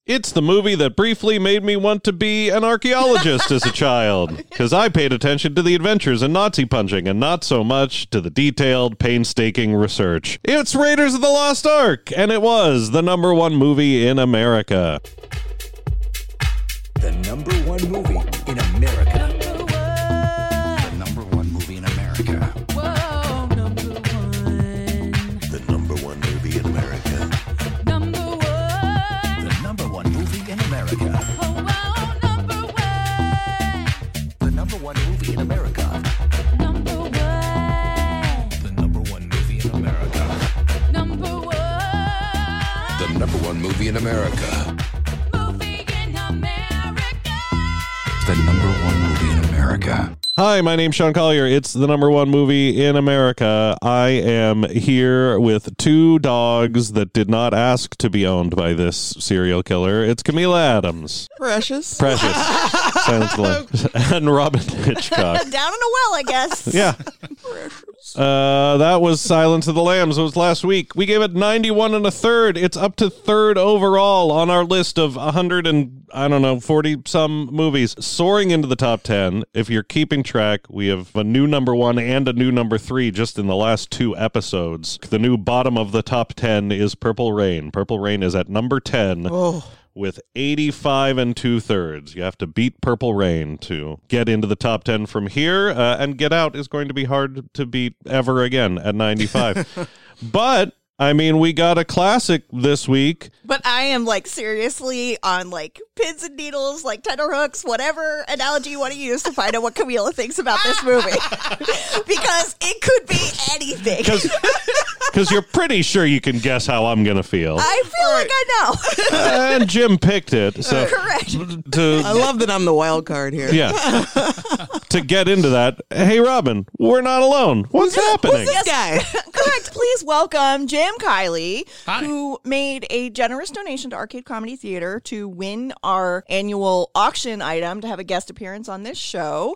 It's the movie that briefly made me want to be an archaeologist as a child, because I paid attention to the adventures and Nazi punching and not so much to the detailed, painstaking research. It's Raiders of the Lost Ark, and it was the number one movie in America. The number one movie in America. The number one movie in America. Whoa, number one. The number one movie in America. Number one. The number one movie in America. Oh, wow, number one. The number one movie in America. Number one. The number one movie in America. Number one. The number one movie in America. Movie in America. The number one movie in America. Hi, my name's Sean Collier. It's the number one movie in America. I am here with two dogs that did not ask to be owned by this serial killer. It's Camila Adams. Precious. Silence the Lambs. And Robin Hitchcock. Down in a well, I guess. Yeah. That was Silence of the Lambs. It was last week. We gave it 91 1/3. It's up to third overall on our list of 40 some movies, soaring into the top 10. If you're keeping track, we have a new number one and a new number 3 just in the last 2 episodes. The new bottom of the top 10 is Purple Rain. Purple Rain is at number 10. With 85 2/3. You have to beat Purple Rain to get into the top 10 from here, and Get Out is going to be hard to beat ever again at 95. But, I mean, we got a classic this week. But I am seriously on pins and needles, tenterhooks, whatever analogy you want to use to find out what Camila thinks about this movie. Because it could be anything. Because you're pretty sure you can guess how I'm going to feel. I feel like I know. And Jim picked it. So Correct. I love that I'm the wild card here. Yeah. To get into that, hey, Robin, we're not alone. What's happening? This guy. Correct. Please welcome Jim Kiley, Hi. who made a generous donation to Arcade Comedy Theater to win our annual auction item to have a guest appearance on this show.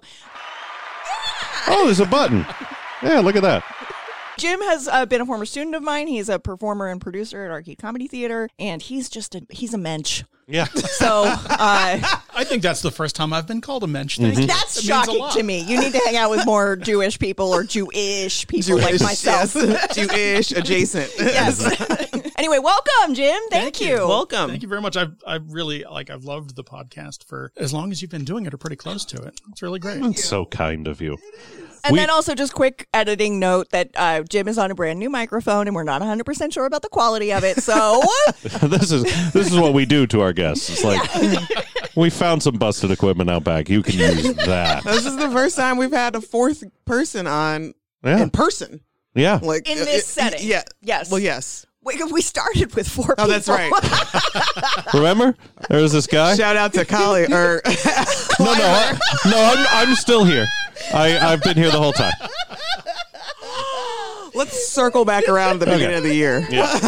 Oh, there's a button. Yeah, look at that. Jim has been a former student of mine. He's a performer and producer at Arcade Comedy Theater, and he's a mensch. Yeah. So I think that's the first time I've been called a mensch. Thank you. that's It means a shocking lot. to me. You need to hang out with more Jewish people or Jewish people like myself. Yes. Jewish adjacent. Yes. Anyway, welcome, Jim. Thank you. Welcome. Thank you very much. I've really I've loved the podcast for as long as you've been doing it or pretty close to it. It's really great. It's so kind of you. And then also just quick editing note that Jim is on a brand new microphone and we're not 100% sure about the quality of it. So This is what we do to our guests. It's like, we found some busted equipment out back. You can use that. This is the first time we've had a fourth person on in person. Yeah. in this setting. Yeah. Yes. Well, yes. We started with 4 people. Oh, that's right. Remember? There was this guy. Shout out to Collie. I'm still here. I've been here the whole time. Let's circle back around the beginning of the year.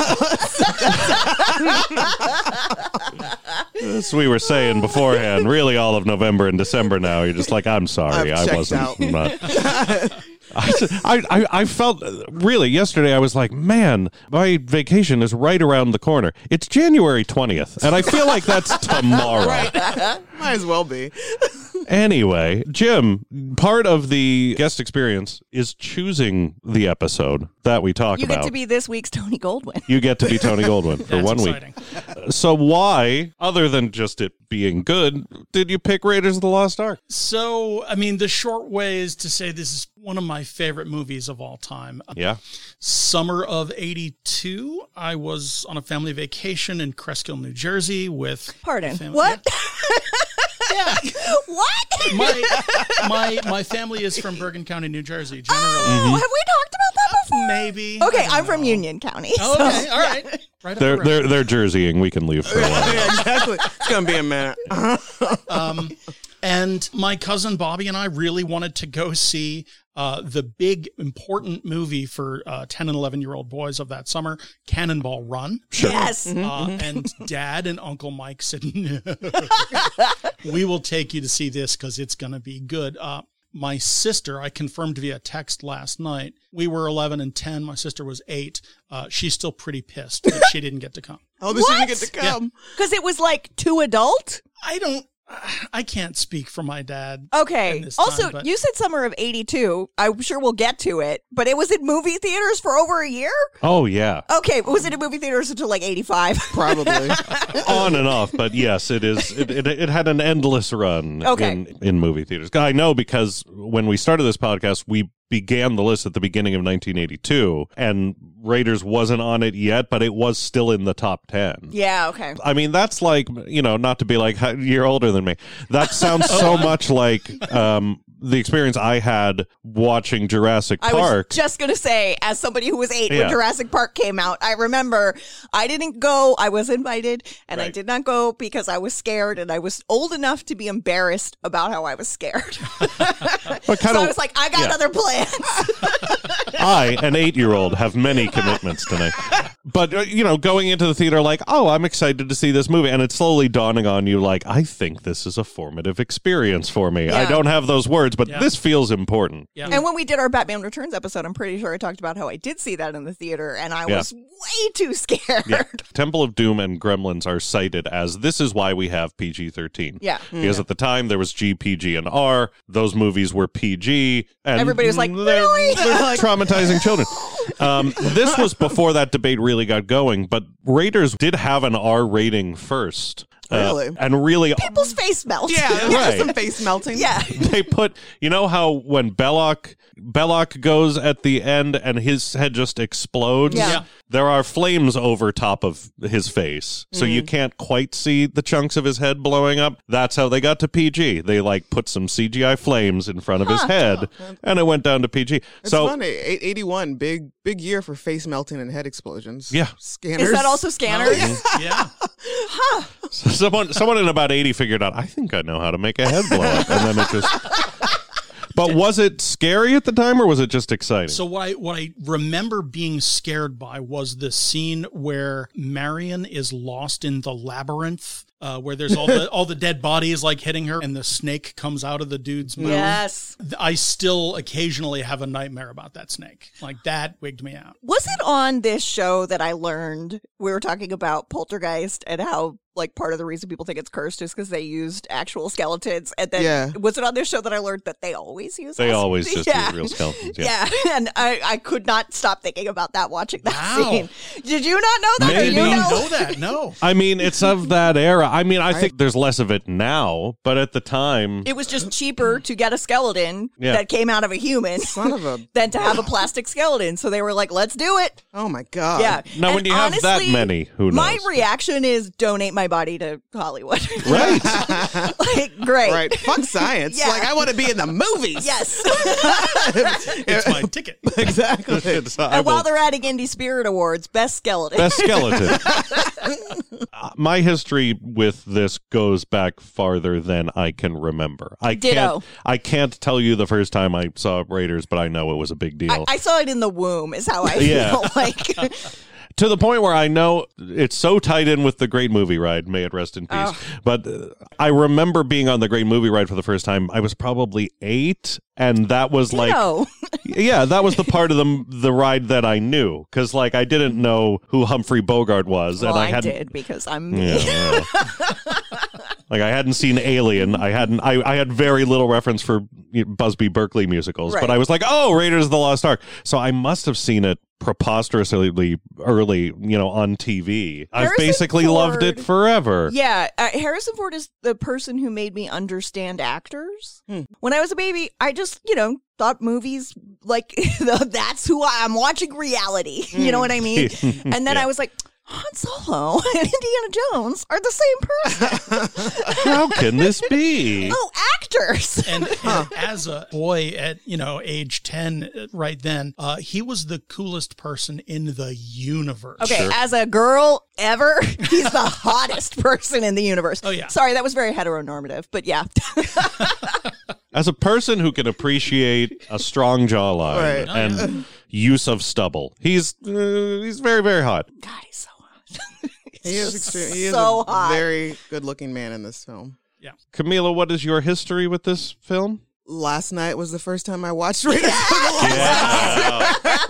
As we were saying beforehand, really all of November and December now. You're just like, I'm sorry. I've checked wasn't. out. I'm not. I felt really yesterday. I was like, man, my vacation is right around the corner. It's January 20th, and I feel like that's tomorrow. Might as well be. Anyway, Jim, part of the guest experience is choosing the episode that we talk You about. get to be this week's Tony Goldwyn. You get to be Tony Goldwyn for That's 1 exciting. week. So why, other than just it being good, did you pick Raiders of the Lost Ark? So, I mean, the short way is to say this is one of my favorite movies of all time. Yeah. Summer of '82, I was on a family vacation in Cresskill, New Jersey with Pardon. family. What? Yeah. What? My family is from Bergen County, New Jersey, generally. Oh, have we talked about that before? Maybe. Okay, I don't I'm from know. Union County. Oh, okay, all right. Right up the road. They're Jerseying. We can leave for a while. Yeah, exactly. It's going to be a minute. And my cousin Bobby and I really wanted to go see the big important movie for 10 and 11-year-old boys of that summer, Cannonball Run. Yes. And Dad and Uncle Mike said, no, we will take you to see this because it's going to be good. My sister, I confirmed via text last night, we were 11 and 10. My sister was 8. She's still pretty pissed that she didn't get to come. Oh, this What? didn't get to come. Because it was like too adult? I can't speak for my dad. Okay. in this Also, time, but- you said summer of 82. I'm sure we'll get to it, but it was in movie theaters for over a year? Oh, yeah. Okay, but was it in movie theaters until like 85? Probably. On and off, but yes, it is. It had an endless run Okay. in movie theaters. I know because when we started this podcast, we began the list at the beginning of 1982, and Raiders wasn't on it yet, but it was still in the top 10. Yeah, okay. I mean, that's like, not to be like, you're older than me. That sounds so much like the experience I had watching Jurassic I Park. was just going to say, as somebody who was 8 Yeah. when Jurassic Park came out, I remember I didn't go. I was invited, and I Right. did not go because I was scared, and I was old enough to be embarrassed about how I was scared. But So I was like, I got other plans. I, an 8-year-old, have many commitments tonight. But, going into the theater like, oh, I'm excited to see this movie. And it's slowly dawning on you like, I think this is a formative experience for me. I Yeah. don't have those words, but Yeah. this feels important. Yeah. And when we did our Batman Returns episode, I'm pretty sure I talked about how I did see that in the theater, and I Yeah. was way too scared. Yeah. Temple of Doom and Gremlins are cited as this is why we have PG-13. Yeah. Because at the time there was G, PG, and R. Those movies were PG. And Everybody was like, they're really? traumatizing children. This was before that debate really got going, but Raiders did have an R rating first. Really? And really, People's face melts. Yeah, Right. there's some face melting. Yeah. they put, how when Belloc goes at the end and his head just explodes? Yeah. Yeah. There are flames over top of his face. So you Mm. can't quite see the chunks of his head blowing up. That's how they got to PG. They put some CGI flames in front of his head and it went down to PG. It's So funny. 81, big year for face melting and head explosions. Yeah. Scanners. Is that also scanners? Yeah. someone in about 80 figured out, I think I know how to make a head blow up. And then it just... But was it scary at the time, or was it just exciting? So what I remember being scared by was the scene where Marion is lost in the labyrinth, where there's all the dead bodies hitting her, and the snake comes out of the dude's mouth. Yes. I still occasionally have a nightmare about that snake. That wigged me out. Was it on this show that I learned we were talking about Poltergeist and how part of the reason people think it's cursed is because they used actual skeletons, and then Yeah. was it on this show that I learned that they always use They us? always just Yeah. use real skeletons. Yeah, and I could not stop thinking about that watching that Wow. scene. Did you not know that? Or Maybe. you I know? know that. No. I mean, it's of that era. I mean, I think there's less of it now, but at the time, It was just cheaper to get a skeleton Yeah. that came out of a human Son of a. than to have a plastic skeleton. So they were like, let's do it. Oh my God. Yeah. now when And you have that honestly, many, who knows? My reaction is donate my body to Hollywood. Right. Great. Right. Fuck science. Yeah. I want to be in the movies. Yes. It's my ticket. Exactly. I And while will- they're at Indie Spirit Awards, best skeleton. Best skeleton. My history with this goes back farther than I can remember. Ditto. I can't tell you the first time I saw Raiders, but I know it was a big deal. I saw it in the womb, is how I Yeah. feel like. To the point where I know it's so tied in with the Great Movie Ride, may it rest in peace. Oh. But I remember being on the Great Movie Ride for the first time. I was probably 8, and that was No. yeah, that was the part of the ride that I knew, because I didn't know who Humphrey Bogart was, Well, and I hadn't. did because I'm me. Yeah, I hadn't seen Alien. I had very little reference for Busby Berkeley musicals, Right. but I was like, oh, Raiders of the Lost Ark. So I must have seen it preposterously early, on TV. I've Harrison basically loved it Ford- four Yeah, Harrison Ford is the person who made me understand actors. When I was a baby, I just, thought movies that's who I'm watching reality. You know what I mean? And then Yeah. I was like, Han Solo and Indiana Jones are the same person. How can this be? Oh, actors. And as a boy at, age 10 right then, he was the coolest person in the universe. Okay, as a girl ever, he's the hottest person in the universe. Oh, yeah. Sorry, that was very heteronormative, but yeah. As a person who can appreciate a strong jawline Right. and use of stubble, he's very, very hot. God, he's so hot. He is extreme. He is So a hot. very good-looking man in this film. Camila, what is your history with this film? last night was the first time I watched Raiders of the Lost Yeah.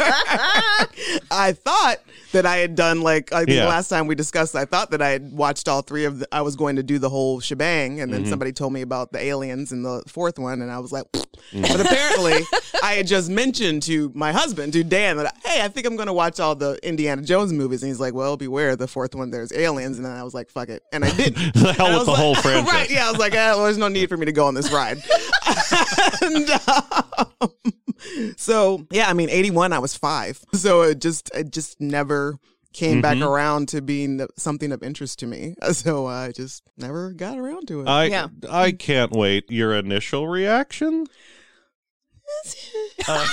I thought that I had done like I think Yeah. last time we discussed. I thought that I had watched all three of. I was going to do the whole shebang, and then somebody told me about the aliens in the fourth one, and I was like, but apparently I had just mentioned to my husband, to Dan, that hey, I think I'm going to watch all the Indiana Jones movies, and he's like, well, beware, the fourth one there's aliens, and then I was like, fuck it, and I didn't. The hell And I with was the like- whole franchise. Right? Yeah, I was like, well, there's no need for me to go on this ride. And, so yeah, I mean, 81, I was 5, so it just never came back around to being something of interest to me. So I just never got around to it. I can't wait. Your initial reaction? All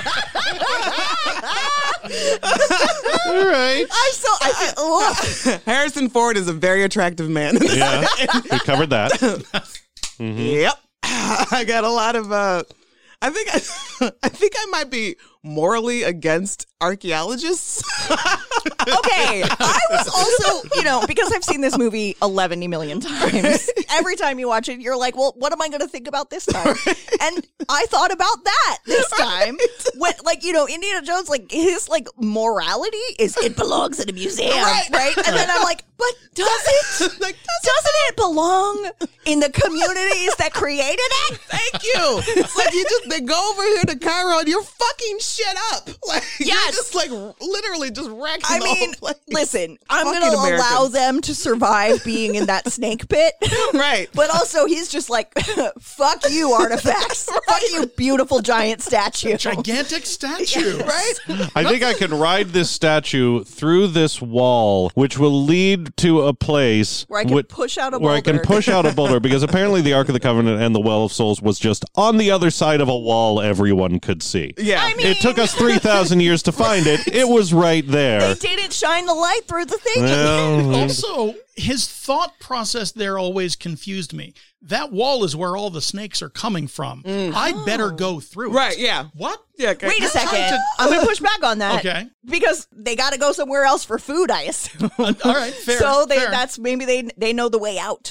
right. Harrison Ford is a very attractive man. Yeah, we covered that. Yep. I got a lot of I think I might be morally against archaeologists. Okay, I was also, because I've seen this movie 11 million times. Every time you watch it, you're like, well, what am I going to think about this time? And I thought about that this time. When, Indiana Jones, his, morality is it belongs in a museum, right? And then I'm like, but does it? Doesn't it belong in the communities that created it? Thank you. It's like they go over here to Cairo and you're fucking shit up. You're just literally just wrecking the whole place. Listen, I'm Fucking going to allow Americans. them to survive being in that snake pit. Right. But also, he's just like, fuck you, artifacts. Fuck you, beautiful giant statue. Gigantic statue. Right? I think I can ride this statue through this wall, which will lead to a place Where I can push out a where I can boulder. push out a boulder, because apparently the Ark of the Covenant and the Well of Souls was just on the other side of a wall everyone could see. Yeah. I mean- It took us 3,000 years to find it. It was right there. They didn't shine the light through the thing. Well, Also, his thought process there always confused me. That wall is where all the snakes are coming from. I'd better go through it. Right, yeah. What? Yeah, okay. Wait a second. I'm going to push back on that. Okay. Because they got to go somewhere else for food, I assume. All right, fair. So fair. that's maybe they know the way out.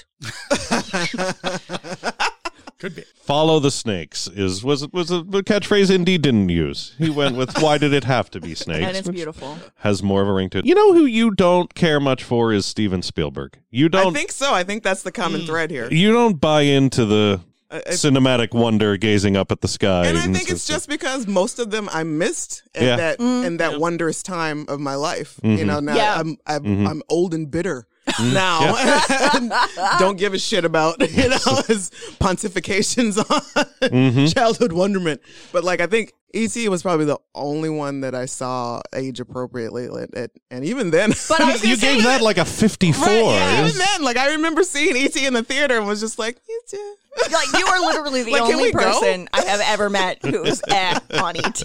Could be. follow the snakes was a catchphrase Indy didn't use. He went with why did it have to be snakes? And it's which beautiful. has more of a ring to it. You know who you don't care much for is Steven Spielberg. You I don't think so. I think that's the common thread here. you don't buy into the cinematic wonder gazing up at the sky. And I think it's just because most of them I missed at Yeah. that wondrous time of my life. You know, now Yeah. I'm old and bitter now. And don't give a shit about his pontifications on childhood wonderment. But like I think E.T. was probably the only one that I saw age appropriately, and even then, But I was you gonna say, gave that like a 54. right, yeah, even then, like I remember seeing E.T. in the theater and was just like, E.T. like you are literally the Like, can only we go? person I have ever met who was on ET.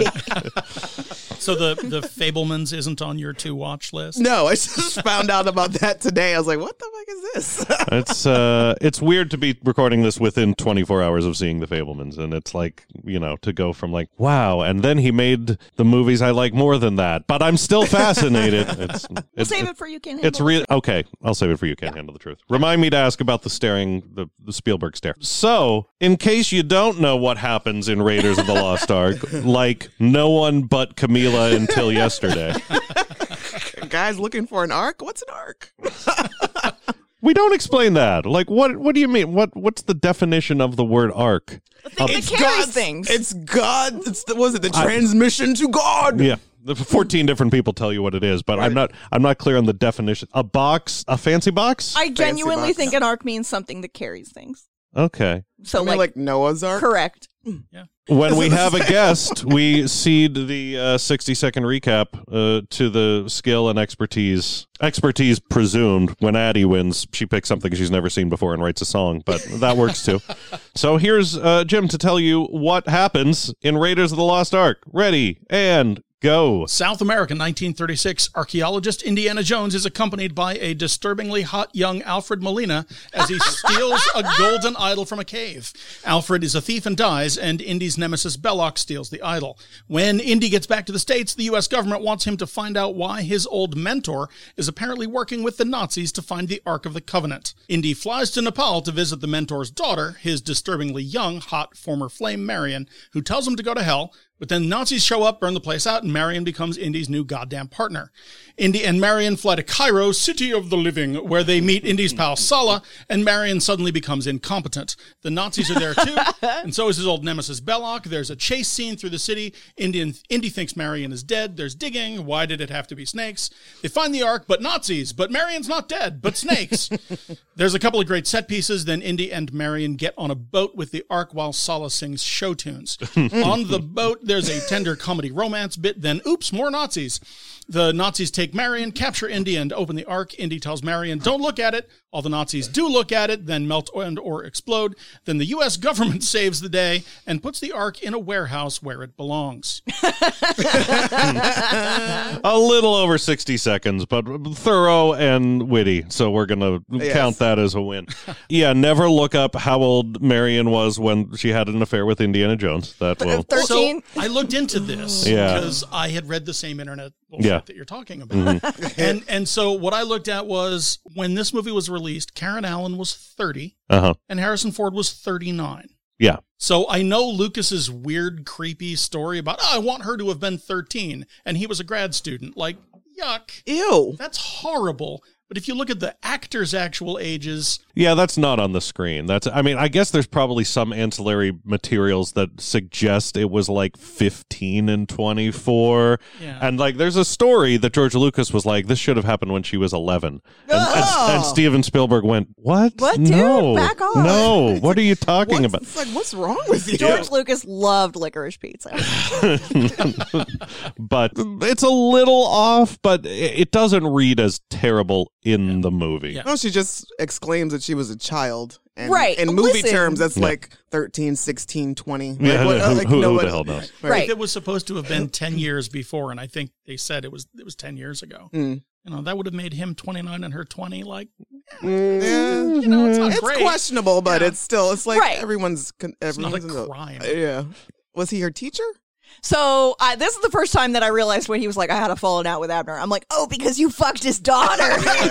So the Fablemans isn't on your to watch list? No, I just found out about that today. I was like, what the fuck is this? It's weird to be recording this within 24 hours of seeing the Fablemans, and it's like, to go from like, wow, and then he made the movies I like more than that, but I'm still fascinated. It's Save it for you can. It's real. Okay, I'll save it for you. Can't handle the truth. Remind me to ask about the Spielberg stare. So, in case you don't know what happens in Raiders of the Lost Ark, like no one but Camila until yesterday. Guys looking for an arc? What's an arc? We don't explain that. Like, what do you mean? What's the definition of the word ark? It carries things. It's God. Was it the transmission to God? Yeah. The 14 different people tell you what it is, but I'm not clear on the definition. A box, a fancy box? I genuinely box. think an arc means something that carries things. Okay. So I mean, like Noah's Ark? correct. When we have a guest, we cede the 60-second recap to the skill and expertise presumed. When Addie wins, she picks something she's never seen before and writes a song, but that works too. So here's Jim to tell you what happens in Raiders of the Lost Ark. Ready, and Go. South America, 1936. Archaeologist Indiana Jones is accompanied by a disturbingly hot young Alfred Molina as he steals a golden idol from a cave. Alfred is a thief and dies, and Indy's nemesis Belloc steals the idol. When Indy gets back to the States, the U.S. government wants him to find out why his old mentor is apparently working with the Nazis to find the Ark of the Covenant. Indy flies to Nepal to visit the mentor's daughter, his disturbingly young, hot former flame Marion, who tells him to go to hell. But then Nazis show up, burn the place out, and Marion becomes Indy's new goddamn partner. Indy and Marion fly to Cairo, city of the living, where they meet Indy's pal Sala, and Marion suddenly becomes incompetent. The Nazis are there too, and so is his old nemesis Belloc. There's a chase scene through the city. Indy thinks Marion is dead. There's digging. Why did it have to be snakes? They find the Ark, but Nazis. But Marion's not dead, but snakes. There's a couple of great set pieces. Then Indy and Marion get on a boat with the Ark while Sala sings show tunes. On the boat, there's a tender comedy romance bit, then oops, more Nazis. The Nazis take Marion, capture Indy, and open the Ark. Indy tells Marion, don't look at it. All the Nazis do look at it, then melt and or explode. Then the U.S. government saves the day and puts the Ark in a warehouse where it belongs. A little over 60 seconds, but thorough and witty. So we're going to count that as a win. Yeah, never look up how old Marion was when she had an affair with Indiana Jones. That will. 13? So I looked into this Yeah. because I had read the same internet bullshit that you're talking about. And so what I looked at was when this movie was released, Karen Allen was 30 and Harrison Ford was 39. Yeah. So I know Lucas's weird, creepy story about, I want her to have been 13 and he was a grad student. Like, yuck. Ew. That's horrible. But if you look at the actors' actual ages, Yeah, that's not on the screen. I guess there's probably some ancillary materials that suggest it was like 15 and 24. Yeah. And like there's a story that George Lucas was like, this should have happened when she was 11. And Steven Spielberg went, what? What, dude? No. Back off. No. What are you talking about? It's like, what's wrong with you? George Lucas loved licorice pizza. But it's a little off, but it doesn't read as terrible in the movie. Yeah. No, she just exclaims that she was a child. And Right. In movie Listen. terms, that's like 13, 16, 20. Yeah, Like, what- who nobody- the hell knows? Right. it was supposed to have been 10 years before, and I think they said it was 10 years ago. Mm. You know, that would have made him 29 and her 20. Like, Yeah. you know, it's not It's great. questionable, but Yeah. it's still, it's like Right. everyone's It's not everyone's a in the- crime. Yeah. Was he her teacher? So this is the first time that I realized when he was like, I had a falling out with Abner. I'm like, oh, because you fucked his daughter.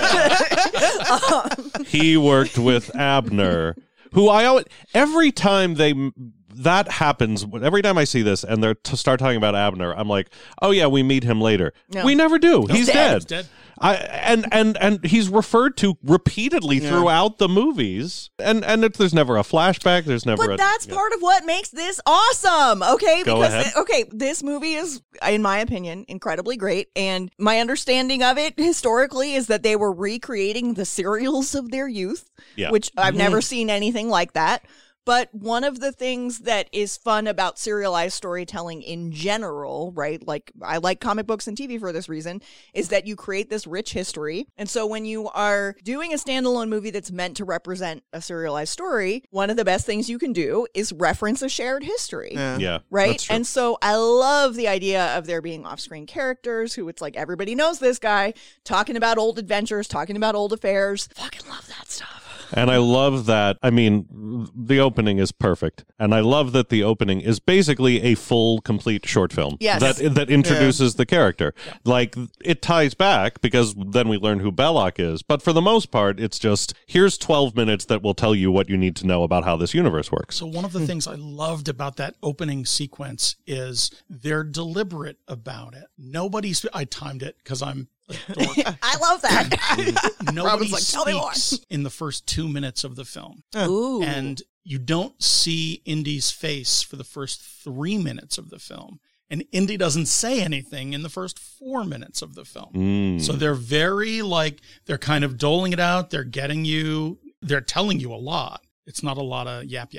He worked with Abner, who every time that happens, every time I see this and they start talking about Abner, I'm like, oh yeah, we meet him later. No. We never do. He's dead. He's dead. And he's referred to repeatedly throughout the movies, and there's never a flashback. There's never. But that's part of what makes this awesome. Okay, Go ahead. This movie is, in my opinion, incredibly great, and my understanding of it historically is that they were recreating the serials of their youth, Yeah. which I've never seen anything like that. But one of the things that is fun about serialized storytelling in general, right? Like I like comic books and TV for this reason, is that you create this rich history. And so when you are doing a standalone movie that's meant to represent a serialized story, one of the best things you can do is reference a shared history. Yeah. Right. That's true. And so I love the idea of there being off screen characters who it's like everybody knows this guy talking about old adventures, talking about old affairs. Fucking love that stuff. And I love that. I mean, the opening is perfect, and I love that the opening is basically a full, complete short film. Yes. that introduces the character. Like it ties back because then we learn who Belloc is. But for the most part, it's just here's 12 minutes that will tell you what you need to know about how this universe works. So one of the things I loved about that opening sequence is they're deliberate about it. I timed it because I'm a dork. I love that. Nobody Robin's like, "Tell me more." speaks in the first 2 minutes of the film. Ooh. And you don't see Indy's face for the first 3 minutes of the film. And Indy doesn't say anything in the first 4 minutes of the film. So they're very they're kind of doling it out. They're telling you a lot. It's not a lot of yap.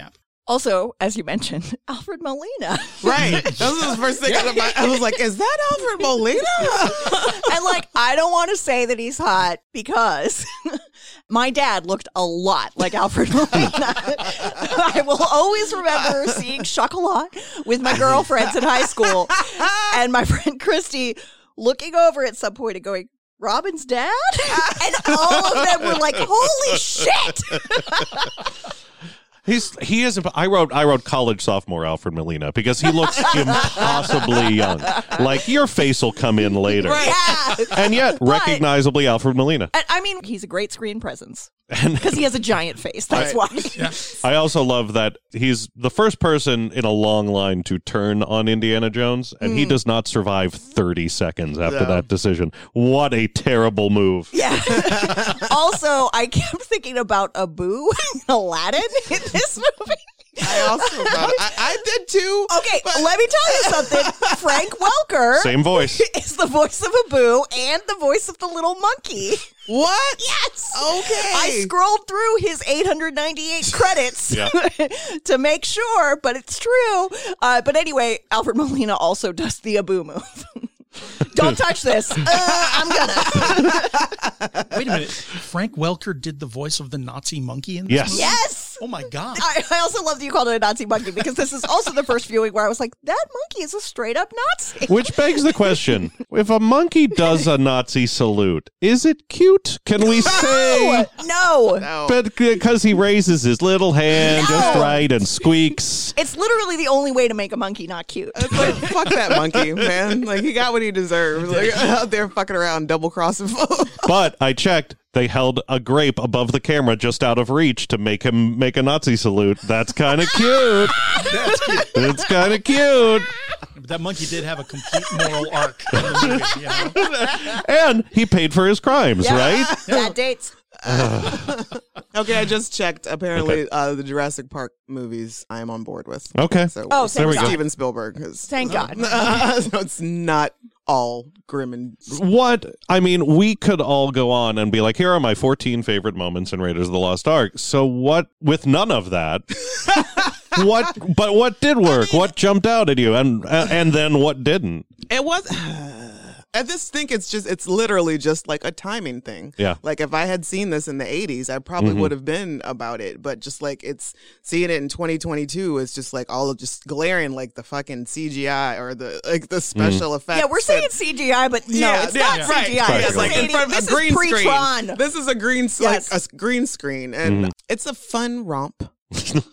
Also, as you mentioned, Alfred Molina. Right. That was the first thing I was like, is that Alfred Molina? And like, I don't want to say that he's hot because my dad looked a lot like Alfred Molina. I will always remember seeing Chocolat with my girlfriends in high school and my friend Christy looking over at some point and going, Robin's dad? And all of them were like, holy shit. He is. I wrote college sophomore Alfred Molina because he looks impossibly young. Like your face will come in later, Yeah. and yet recognizably Alfred Molina. And, I mean, he's a great screen presence because he has a giant face. That's why. I also love that he's the first person in a long line to turn on Indiana Jones, and he does not survive 30 seconds after that decision. What a terrible move. Yeah. Also, I kept thinking about Abu in Aladdin in this movie. I also thought I did too. Okay, let me tell you something. Frank Welker Same voice. is the voice of Abu and the voice of the little monkey. What? Yes. Okay. I scrolled through his 898 credits Yeah. to make sure, but it's true. But anyway, Alfred Molina also does the Abu move. Don't touch this. I'm gonna. Wait a minute. Frank Welker did the voice of the Nazi monkey in this Yes. movie? Yes. Oh my God. I also love that you called it a Nazi monkey because this is also the first viewing where I was like, that monkey is a straight up Nazi. Which begs the question: if a monkey does a Nazi salute, is it cute? Can we say? No. No. But because he raises his little hand just right and squeaks. It's literally the only way to make a monkey not cute. It's like, fuck that monkey, man. Like, he got what he deserved. Like, out there fucking around, double crossing folks. But I checked. They held a grape above the camera just out of reach to make him make a Nazi salute. That's kind of cute. It's kind of cute. But that monkey did have a complete moral arc in the movie, you know? And he paid for his crimes, right? Bad dates. Okay, I just checked. Apparently, the Jurassic Park movies I am on board with. Okay. So, Oh, there we go. Steven Spielberg. Thank God. So it's not all grim and... What? I mean, we could all go on and be like, here are my 14 favorite moments in Raiders of the Lost Ark. So what, with none of that, what did work? What jumped out at you? And then what didn't? It was... I just think it's literally just like a timing thing. Yeah. Like if I had seen this in the 80s, I probably would have been about it. But just like it's seeing it in 2022 is just like all of just glaring like the fucking CGI or the special effects. Yeah, we're saying CGI, but no, it's not right. CGI. Yeah, This it's like is in front of this a green is pre-Tron. screen. This is a green Yes. like a green screen, and it's a fun romp. Ever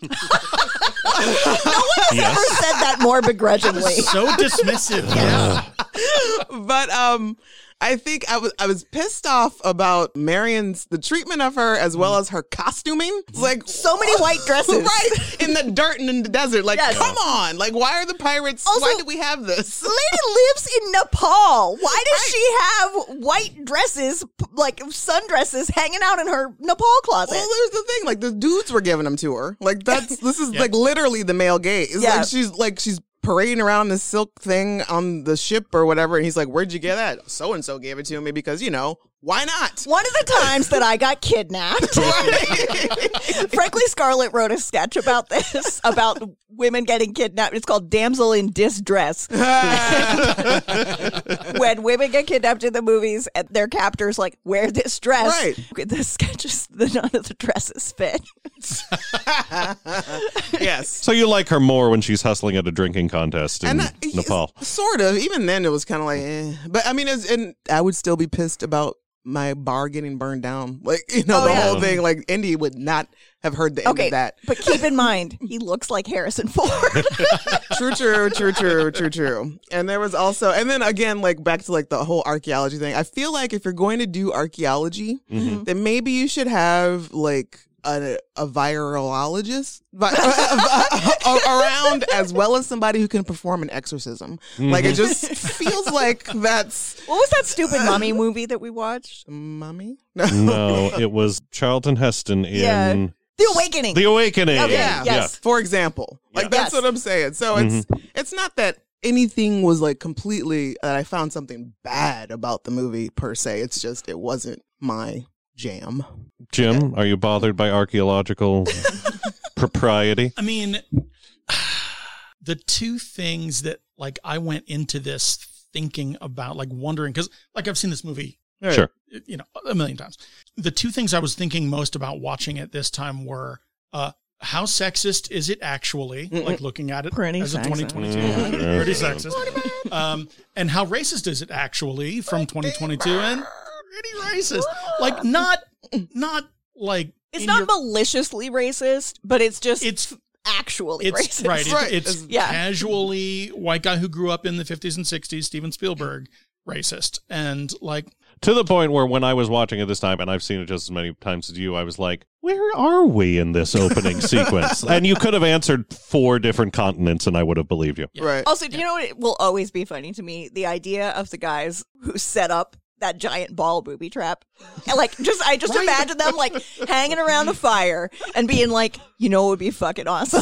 said that more begrudgingly. So dismissive. Yeah. But I think I was pissed off about the treatment of her as well as her costuming. It's like So many white dresses. right in the dirt and in the desert. Like, Yes. come on! Like, why are the pirates? Also, why do we have this? The lady lives in Nepal. Why does she have white dresses, like sundresses, hanging out in her Nepal closet? Well, there's the thing. Like, the dudes were giving them to her. Like, this is like literally the male gaze. Yeah. Like she's parading around this silk thing on the ship or whatever, and he's like, "Where'd you get that?" So and so gave it to me because why not? One of the times that I got kidnapped, frankly, Scarlett wrote a sketch about this, about women getting kidnapped. It's called Damsel in Distress. When women get kidnapped in the movies and their captors like, wear this dress. Right. The sketches, none of the dresses fit. Yes. So you like her more when she's hustling at a drinking contest in Nepal. Sort of. Even then, it was kind of like, eh. But I mean, and I would still be pissed about my bar getting burned down. Like, the whole thing. Like, Indy would not have heard the end of that. But keep in mind, he looks like Harrison Ford. True. And there was also, and then again, like back to like the whole archaeology thing. I feel like if you're going to do archaeology, then maybe you should have like a virologist around as well as somebody who can perform an exorcism. Like it just feels like that's What was that stupid mummy movie that we watched? Mummy. No, it was Charlton Heston in Yeah. The Awakening. The Awakening. Okay, Yeah. yes. For example, like that's Yes. what I'm saying. So it's not that anything was like completely that I found something bad about the movie per se. It's just it wasn't my jam. Jim, are you bothered by archaeological Propriety. I mean, the two things that like I went into this thinking about, like wondering, because like I've seen this movie, Sure. you know, a million times. The two things I was thinking most about watching it this time were, how sexist is it actually? Like looking at it Pretty as a sexist. 2022, pretty sexist. And how racist is it actually from 2022 and pretty racist. Like not like It's in not your- maliciously racist, but it's just it's actually it's racist. right. Right. It's Yeah. casually white guy who grew up in the 50s and 60s, Steven Spielberg, racist. And like, To the point where when I was watching it this time, and I've seen it just as many times as you, I was like, where are we in this opening sequence? And you could have answered 4 different continents and I would have believed you. Right. Also, do you know what it will always be funny to me? The idea of the guys who set up that giant ball booby trap. And like, I just imagine them like hanging around a fire and being like, you know, it would be fucking awesome.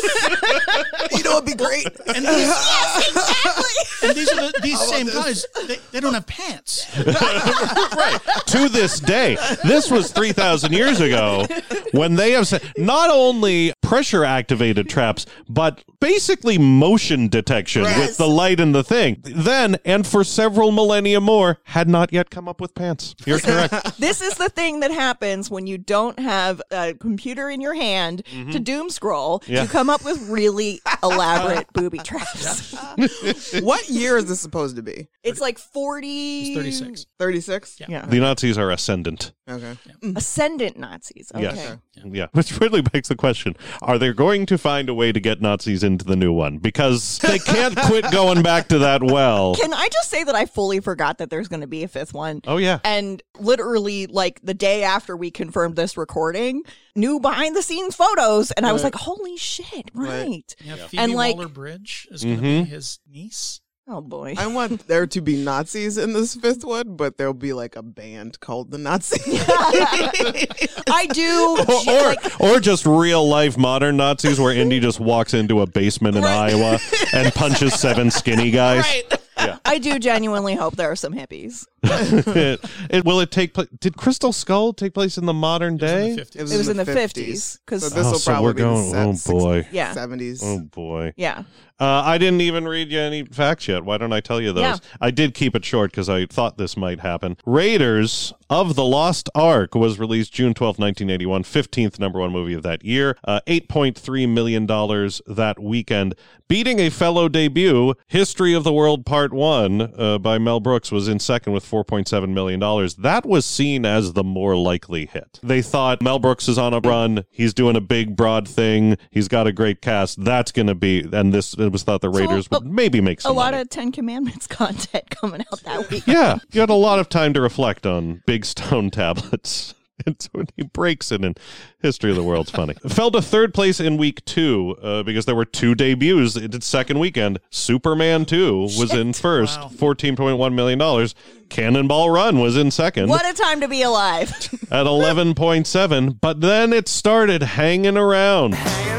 You know, it'd be great. and these, Yes, exactly. and these are these same guys. They don't have pants. Right. To this day, this was 3,000 years ago when they have not only pressure activated traps, but basically motion detection with the light and the thing. Then, and for several millennia more, had not yet come up with pants. You're correct. This is the thing that happens when you don't have a computer in your hand to doom scroll. Yeah. You come up with really elaborate booby traps. What year is this supposed to be? It's like 40. He's 36. 36? Yeah. The Nazis are ascendant. Okay. Ascendant Nazis. Okay. Yes. Yeah. Which really begs the question, are they going to find a way to get Nazis into the new one? Because they can't quit going back to that well. Can I just say that I fully forgot that there's going to be a 5th one? Oh, yeah. And literally, like, the day after we confirmed this recording, new behind the scenes photos. And I was like, holy shit, right. Yeah, Phoebe And, like- Waller-Bridge is going to be his niece. Oh, boy. I want there to be Nazis in this 5th one, but there'll be like a band called the Nazis. I do. Or just real life modern Nazis where Indy just walks into a basement in Iowa and punches 7 skinny guys. I do genuinely hope there are some hippies. Will it take place? Did Crystal Skull take place in the modern day? In the 50s. It was in the 50s, 'cause- So this will so probably we're be going- the oh, boy. Yeah. 70s. Oh boy. Yeah. I didn't even read you any facts yet. Why don't I tell you those? Yeah. I did keep it short because I thought this might happen. Raiders of the Lost Ark was released June 12, 1981, 15th #1 movie of that year. $8.3 million that weekend. Beating a fellow debut, History of the World Part 1 by Mel Brooks was in second with $4.7 million. That was seen as the more likely hit. They thought Mel Brooks is on a run. He's doing a big, broad thing. He's got a great cast. That's going to be, and it was thought the Raiders would maybe make some A lot money. of 10 Commandments content coming out that week. Yeah, you had a lot of time to reflect on big stone tablets. It's when he breaks it in History of the World's funny. Fell to 3rd place in week 2 because there were 2 debuts. It did second weekend. Superman 2 was in first, Wow. $14.1 million. Cannonball Run was in second What a time to be alive. at 11.7. But then it started hanging around.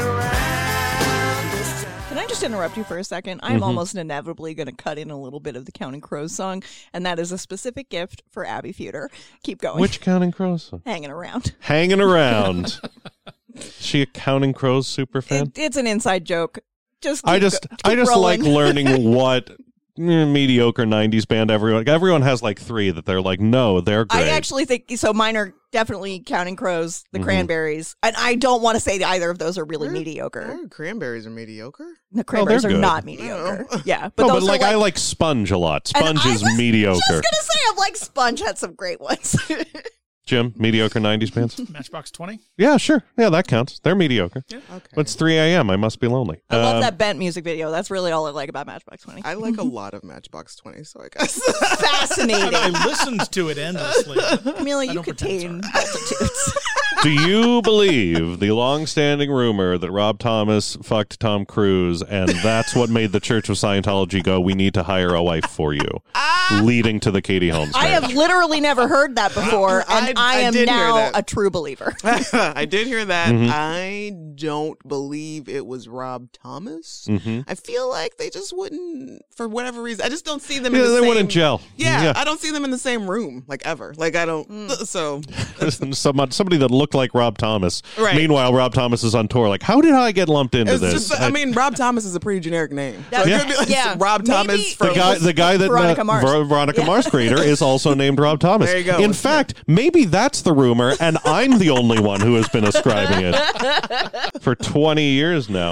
Can I just interrupt you for a second? I'm almost inevitably going to cut in a little bit of the Counting Crows song, and that is a specific gift for Abby Feuder. Keep going. Which Counting Crows song? Hanging around. Hanging around. She a Counting Crows super fan? It's an inside joke. I just like learning what mediocre 90s band everyone has like 3 that they're like, no, they're great. I actually think so. Mine are definitely Counting Crows, the Cranberries, and I don't want to say that either of those are really mediocre. Cranberries are mediocre. The Cranberries are good. not mediocre. Yeah, but no, those but like are I like Sponge a lot. And Sponge I is was mediocre. Just gonna say, I'm like Sponge had some great ones. Jim, mediocre 90s bands? Matchbox 20. Yeah, sure. Yeah, that counts. They're mediocre. Okay. But it's 3 a.m. I must be lonely. I love that Bent music video. That's really all I like about Matchbox 20. I like a lot of Matchbox 20, so I guess. Fascinating. I listened to it endlessly. Camila, you don't contain pretend multitudes. Do you believe the long-standing rumor that Rob Thomas fucked Tom Cruise and that's what made the Church of Scientology go, we need to hire a wife for you, leading to the Katie Holmes I marriage? have literally never heard that before, and I am did hear now that. a true believer. I did hear that. Mm-hmm. I don't believe it was Rob Thomas. Mm-hmm. I feel like they just wouldn't, for whatever reason. I just don't see them Yeah, in the they same. wouldn't gel. Yeah, I don't see them in the same room, like ever. Like I don't. So Somebody that looks look like Rob Thomas. Right. Meanwhile, Rob Thomas is on tour. Like, how did I get lumped into It's this? just, I mean, Rob Thomas is a pretty generic name. So That- it could be like yeah. Rob Thomas Maybe- from the guy that Veronica Mars. Veronica Yeah. Mars creator is also named Rob Thomas. There you go. In fact, maybe that's the rumor, and I'm the only one who has been ascribing it for 20 years now.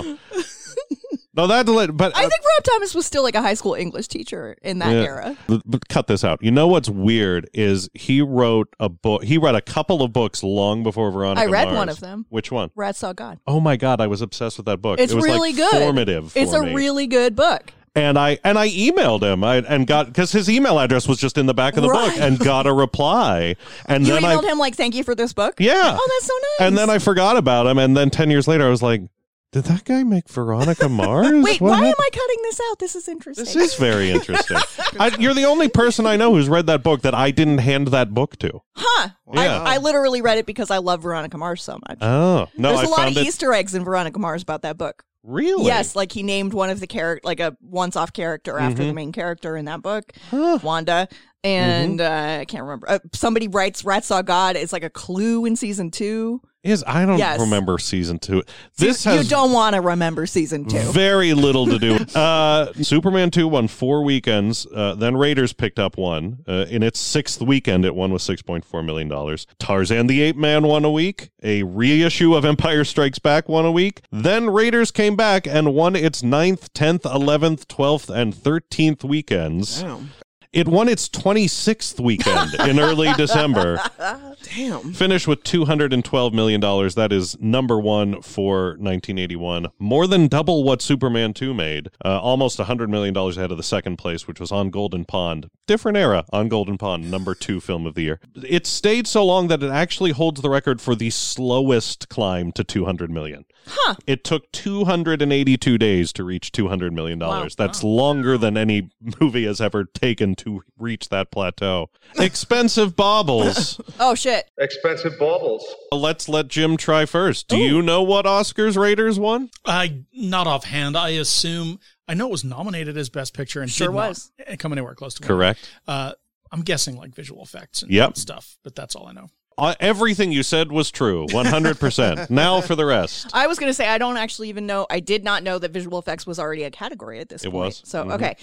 No, that's but I think Rob Thomas was still like a high school English teacher in that era. But cut this out. You know what's weird is he wrote a book. He read a couple of books long before Veronica I read Mars. one of them. Which one? Rat Saw God. Oh my God, I was obsessed with that book. It's it was really like good. Formative. It's for a me. really good book. And I emailed him and got because his email address was just in the back of the book Right. and got a reply. And You then emailed him like, "Thank you for this book." Yeah. Oh, that's so nice. And then I forgot about him. And then 10 years later, I was like, did that guy make Veronica Mars? wait. What Why am happened? I cutting this out? This is interesting. This is very interesting. You're the only person I know who's read that book that I didn't hand that book to. Huh? Yeah. I literally read it because I love Veronica Mars so much. Oh no! There's I a lot found of it. Easter eggs in Veronica Mars about that book. Really? Yes, like he named one of the character, like a once-off character after the main character in that book, Wanda. And I can't remember. Somebody writes "Rat Saw God." It's like a clue in season 2. I don't Yes. remember season 2. This you has don't want to remember season 2. very little to do. Superman 2 won 4 weekends. Then Raiders picked up one. In its 6th weekend, it won with $6.4 million. Tarzan the Ape Man won a week. A reissue of Empire Strikes Back won a week. Then Raiders came back and won its 9th, 10th, 11th, 12th, and 13th weekends. Damn. It won its 26th weekend in early December. Damn. Finished with $212 million. That is number one for 1981. More than double what Superman 2 made. Almost $100 million ahead of the second place, which was On Golden Pond. Different era. On Golden Pond, number 2 film of the year. It stayed so long that it actually holds the record for the slowest climb to $200 million. Huh. It took 282 days to reach $200 million. Wow. That's longer than any movie has ever taken to reach that plateau. Expensive baubles. Oh shit! Expensive baubles. Let's let Jim try first. Do you know what Oscars Raiders won? Not offhand. I assume I know it was nominated as Best Picture and Sure did was. not come anywhere close to winning. Correct. I'm guessing like visual effects and Yep. stuff, but that's all I know. Everything you said was true, 100%. Now for the rest. I was going to say I don't actually even know. I did not know that visual effects was already a category at this It point. was. So Mhm. okay,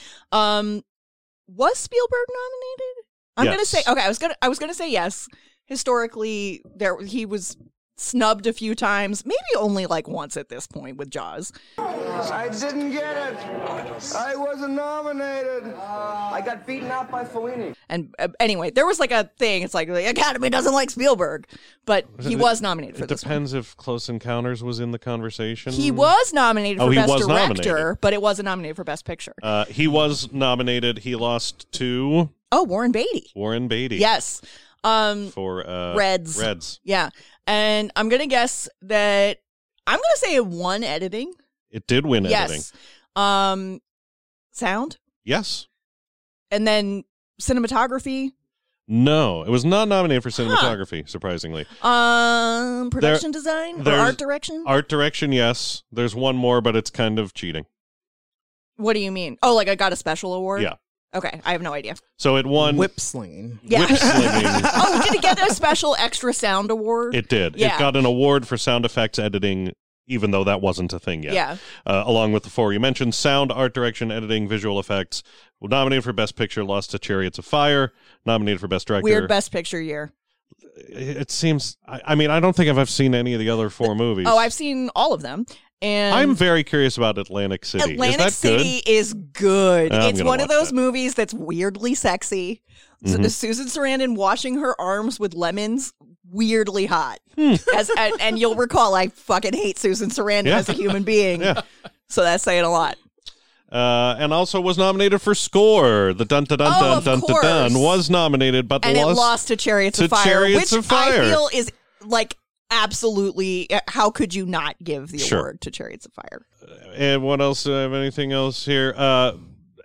was Spielberg nominated? I'm going to Yes. say okay. I was going to say yes. Historically, he was snubbed a few times, maybe only like once at this point with Jaws. I didn't get it. I wasn't nominated. I got beaten out by Fellini. And anyway, there was like a thing. It's like the Academy doesn't like Spielberg, but he was nominated for It this one. depends if Close Encounters was in the conversation. He was nominated Oh, for he Best was Director, nominated. but it wasn't nominated for Best Picture. He was nominated. He lost to Oh, Warren Beatty. Warren Beatty. Yes. For Reds. Reds. Yeah. And I'm going to guess that I'm going to say it won editing. It did win editing. Yes. Sound. Yes. And then cinematography. No, it was not nominated for cinematography, surprisingly. Production design or there's art direction. Art direction, yes. There's one more, but it's kind of cheating. What do you mean? Oh, like I got a special award? Yeah. Okay. I have no idea. So it won Whip slinging. Yeah. whip slinging. Oh, did it get a special extra sound award? It did. Yeah. It got an award for sound effects editing, even though that wasn't a thing yet. Yeah. Along with the 4 you mentioned, sound, art direction, editing, visual effects. Nominated for Best Picture, lost to Chariots of Fire. Nominated for Best Director. Weird Best Picture year. It seems, I mean, I don't think I've seen any of the other 4 movies. Oh, I've seen all of them. And I'm very curious about Atlantic City. Atlantic Is that City is good. I'm It's gonna one of watch those that. movies that's weirdly sexy. Mhm. Susan Sarandon washing her arms with lemons, weirdly hot. Hmm. And you'll recall, I fucking hate Susan Sarandon Yeah. as a human being. Yeah. So that's saying a lot. And also was nominated for score. The dun dun dun Oh, dun of dun dun dun course. was nominated, but And it lost to Chariots of Fire, Chariots which of Fire. I feel is like absolutely, how could you not give the Sure. award to Chariots of Fire? And what else? Do I have anything else here?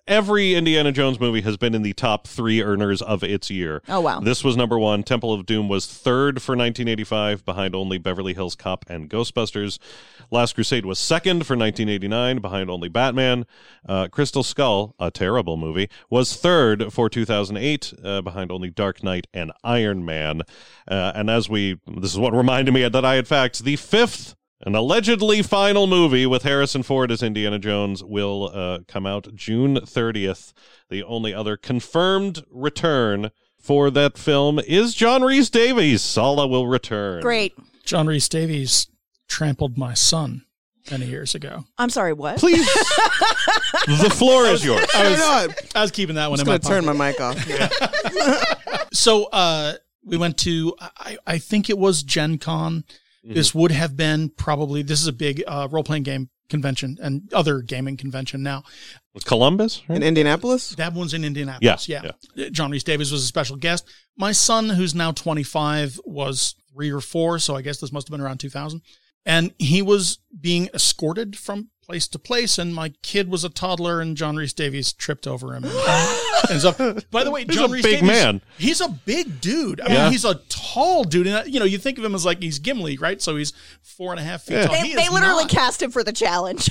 every Indiana Jones movie has been in the top 3 earners of its year. Oh, wow. This was number 1. Temple of Doom was 3rd for 1985, behind only Beverly Hills Cop and Ghostbusters. Last Crusade was 2nd for 1989, behind only Batman. Crystal Skull, a terrible movie, was 3rd for 2008, behind only Dark Knight and Iron Man. And this is what reminded me that I had facts. The 5th and allegedly final movie with Harrison Ford as Indiana Jones will come out June 30th. The only other confirmed return for that film is John Rhys Davies. Sala will return. Great. John Rhys Davies trampled my son many years ago. I'm sorry, what? Please. The floor is yours. I was keeping that one I'm in my going to turn pocket. my mic off. So we went to, I think it was Gen Con. This would have been this is a big role-playing game convention and other gaming convention now. Columbus? Right? In Indianapolis? That one's in Indianapolis. Yeah. John Rhys Davies was a special guest. My son, who's now 25, was 3 or 4, so I guess this must have been around 2000. And he was being escorted from place to place, and my kid was a toddler, and John Rhys Davies tripped over him. And so, by the way, John a Rhys big Davies, man. He's a big dude. I Yeah. mean, he's a tall dude. And, you think of him as like he's Gimli, right? So he's 4.5 feet tall. He They is literally not. cast him for the challenge.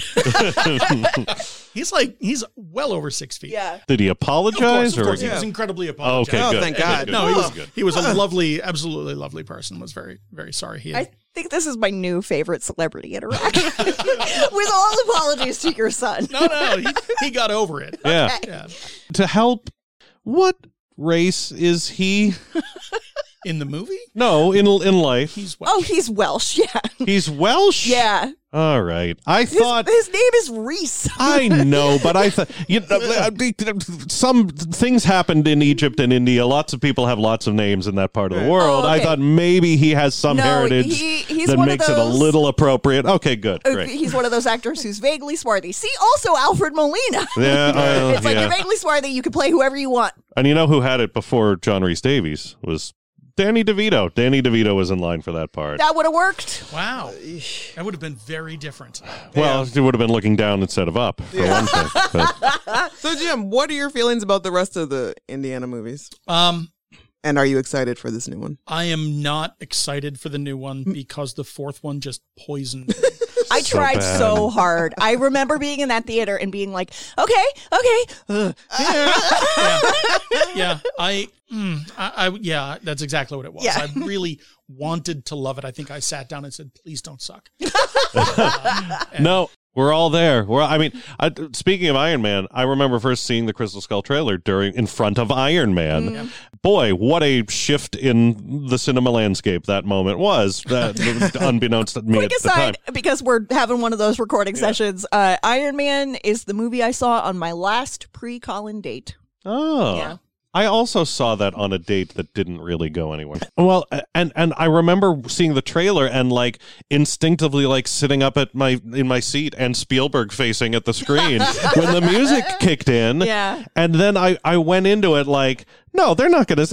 He's well over 6 feet. Yeah. Did he apologize? Of course, he Yeah. was incredibly Oh, apologetic. okay, Oh, good. thank God. No, Good, good. he was a lovely, absolutely lovely person. Was very, very sorry. I think this is my new favorite celebrity interaction. With all apologies to your son. No, he got over it. Yeah. Yeah. To help, what race is he? In the movie, No, in life. he's Oh, he's Welsh. Yeah. He's Welsh? Yeah. All right. I thought... His name is Reese. I know, but I thought some things happened in Egypt and India. Lots of people have lots of names in that part of the world. Oh, I okay. thought maybe he has some No, heritage he's that one of makes it a those- little appropriate. Okay, good, great. He's one of those actors who's vaguely swarthy. See, also Alfred Molina. Yeah, It's like you're vaguely swarthy. You can play whoever you want. And you know who had it before John Rhys Davies was Danny DeVito. Danny DeVito was in line for that part. That would have worked. wow. That would have been very different. Well, he would have been looking down instead of up, for one thing. But So, Jim, what are your feelings about the rest of the Indiana movies? And are you excited for this new one? I am not excited for the new one because the 4th one just poisoned me. I So tried bad. so hard. I remember being in that theater and being like, okay. Yeah, yeah, that's exactly what it was. Yeah. I really wanted to love it. I think I sat down and said, "Please don't suck." no, we're all there. Speaking of Iron Man, I remember first seeing the Crystal Skull trailer in front of Iron Man. Mm-hmm. Boy, what a shift in the cinema landscape that moment was. That unbeknownst to me Quick at the time. aside, because we're having one of those recording sessions, Iron Man is the movie I saw on my last pre-Colin date. Oh. Yeah. I also saw that on a date that didn't really go anywhere. Well, and I remember seeing the trailer and like instinctively like sitting up in my seat and Spielberg facing at the screen when the music kicked in. Yeah. And then I went into it like, no, they're not gonna.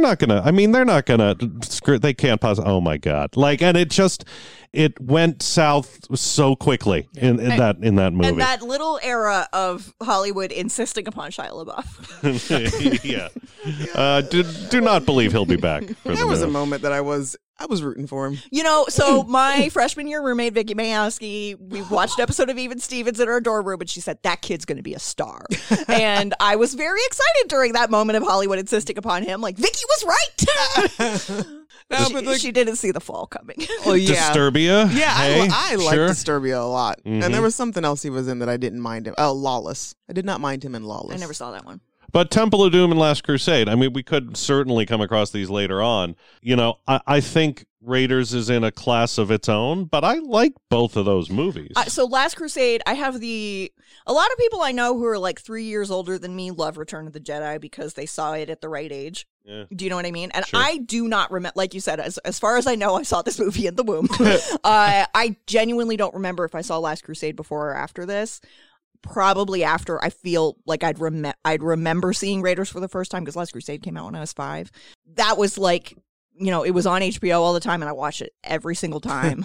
They can't possibly. Oh my god! Like, and it went south so quickly in that movie. And that little era of Hollywood insisting upon Shia LaBeouf. Yeah. Do not believe he'll be back. For There was a moment that I was rooting for him. So my freshman year roommate, Vicky Mayowski, we watched an episode of Even Stevens in our dorm room, and she said, that kid's going to be a star. And I was very excited during that moment of Hollywood insisting upon him. Like, Vicky was right. No, but like, she didn't see the fall coming. oh yeah, Disturbia. yeah. Hey, I liked sure. Disturbia a lot, and there was something else he was in that I didn't mind him. Oh, Lawless. I did not mind him in Lawless. I never saw that one. But Temple of Doom and Last Crusade, I mean, we could certainly come across these later on. I think Raiders is in a class of its own, but I like both of those movies. So Last Crusade, I have a lot of people I know who are like 3 years older than me love Return of the Jedi because they saw it at the right age. Yeah. Do you know what I mean? And Sure. I do not remember, like you said, as far as I know, I saw this movie in the womb. I genuinely don't remember if I saw Last Crusade before or after this. Probably after. I feel like I'd remember seeing Raiders for the first time because Last Crusade came out when I was 5. That was like, it was on HBO all the time and I watched it every single time.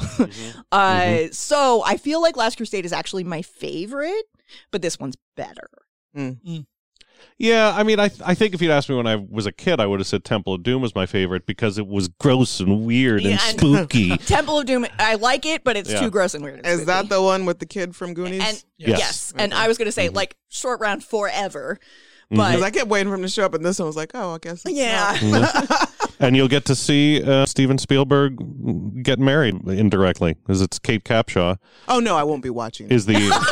So I feel like Last Crusade is actually my favorite, but this one's better. Mm. Yeah, I mean, I think if you'd asked me when I was a kid, I would have said Temple of Doom was my favorite because it was gross and weird and Yeah, and- spooky. Temple of Doom, I like it, but it's Yeah. too gross and weird. Is that the one with the kid from Goonies? And Yes. yes. And I was going to say, like, short round forever. Because But I kept waiting for him to show up, and this one was like, oh, I guess. It's yeah. not. And you'll get to see Steven Spielberg get married indirectly, because it's Kate Capshaw Oh, no, I won't be watching. is the.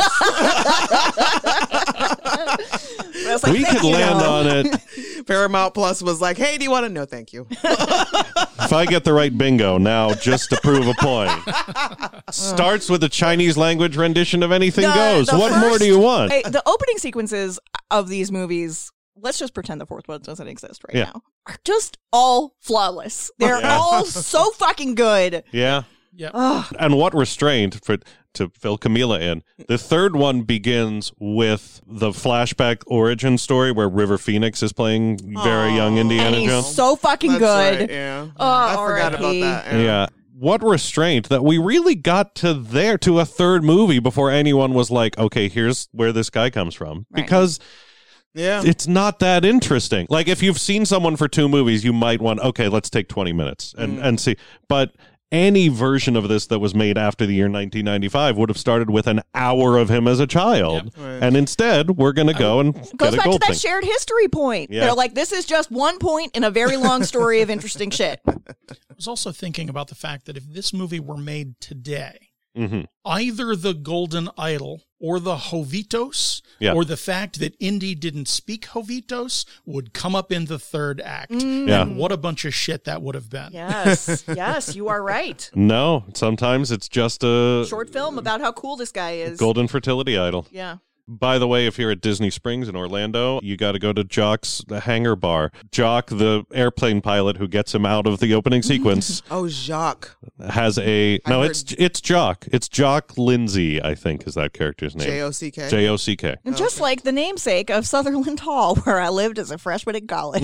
I was like, We thank could you. land on it. Paramount Plus was like, hey, do you want to? No, thank you. If I get the right bingo now, just to prove a point. Starts with a Chinese language rendition of Anything Goes. The What more first- do you want? Hey, the opening sequences of these movies, let's just pretend the fourth one doesn't exist right Yeah. now, are just all flawless. They're all so fucking good. Yeah. Yeah. And what restraint to fill Camila in. The third one begins with the flashback origin story where River Phoenix is playing very young Indiana And he's Jones. so fucking That's good. right, yeah. Oh, I forgot R.I.P. about that. Yeah. What restraint that we really got to a third movie before anyone was like, okay, here's where this guy comes from. Right. Because Yeah. it's not that interesting. Like if you've seen someone for 2 movies, you might want, okay, let's take 20 minutes and see. But any version of this that was made after the year 1995 would have started with an hour of him as a child. Yep. Right. And instead, we're going to go and Goes get a back to gold that thing. shared history point. Yeah. They're like, this is just one point in a very long story of interesting shit. I was also thinking about the fact that if this movie were made today, Mhm. either the Golden Idol or the Jovitos, Yeah. or the fact that Indy didn't speak Jovitos would come up in the third act. Yeah. And what a bunch of shit that would have been. Yes, yes, you are right. No, sometimes it's just a Short film about how cool this guy is. golden fertility idol. Yeah. By the way, if you're at Disney Springs in Orlando, you got to go to Jock's Hangar Bar. Jock, the airplane pilot who gets him out of the opening sequence, Oh, Jacques. has a no. heard- It's Jock. It's Jock Lindsay, I think, is that character's name. J-O-C-K. J-O-C-K. And just like the namesake of Sutherland Hall, where I lived as a freshman in college.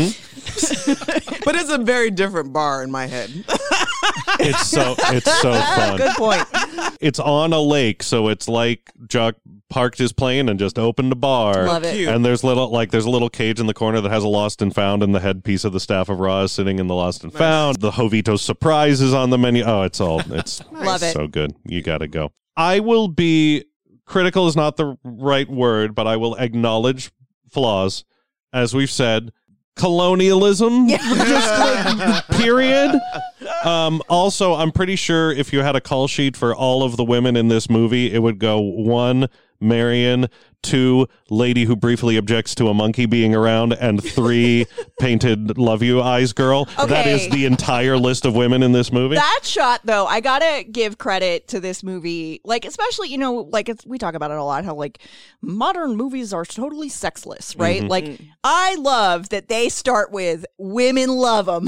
But it's a very different bar in my head. It's so fun. Good point. It's on a lake, so it's like Jock parked his plane and just opened a bar. Love it. Cute. And there's a little cage in the corner that has a lost and found, and the headpiece of the staff of Ra is sitting in the lost and found. The Jovito surprise is on the menu. Oh, it's Love it. so good. You got to go. I will be critical is not the right word, but I will acknowledge flaws. As we've said, colonialism, just like, period. Also, I'm pretty sure if you had a call sheet for all of the women in this movie, it would go 1, Marion, 2, lady who briefly objects to a monkey being around, and 3, painted love you eyes girl. That Okay. is the entire list of women in this movie. That shot, though, I gotta give credit to this movie. Like, especially, you know, like we talk about it a lot, how like modern movies are totally sexless, right? Mm-hmm. Like, I love that they start with women love them,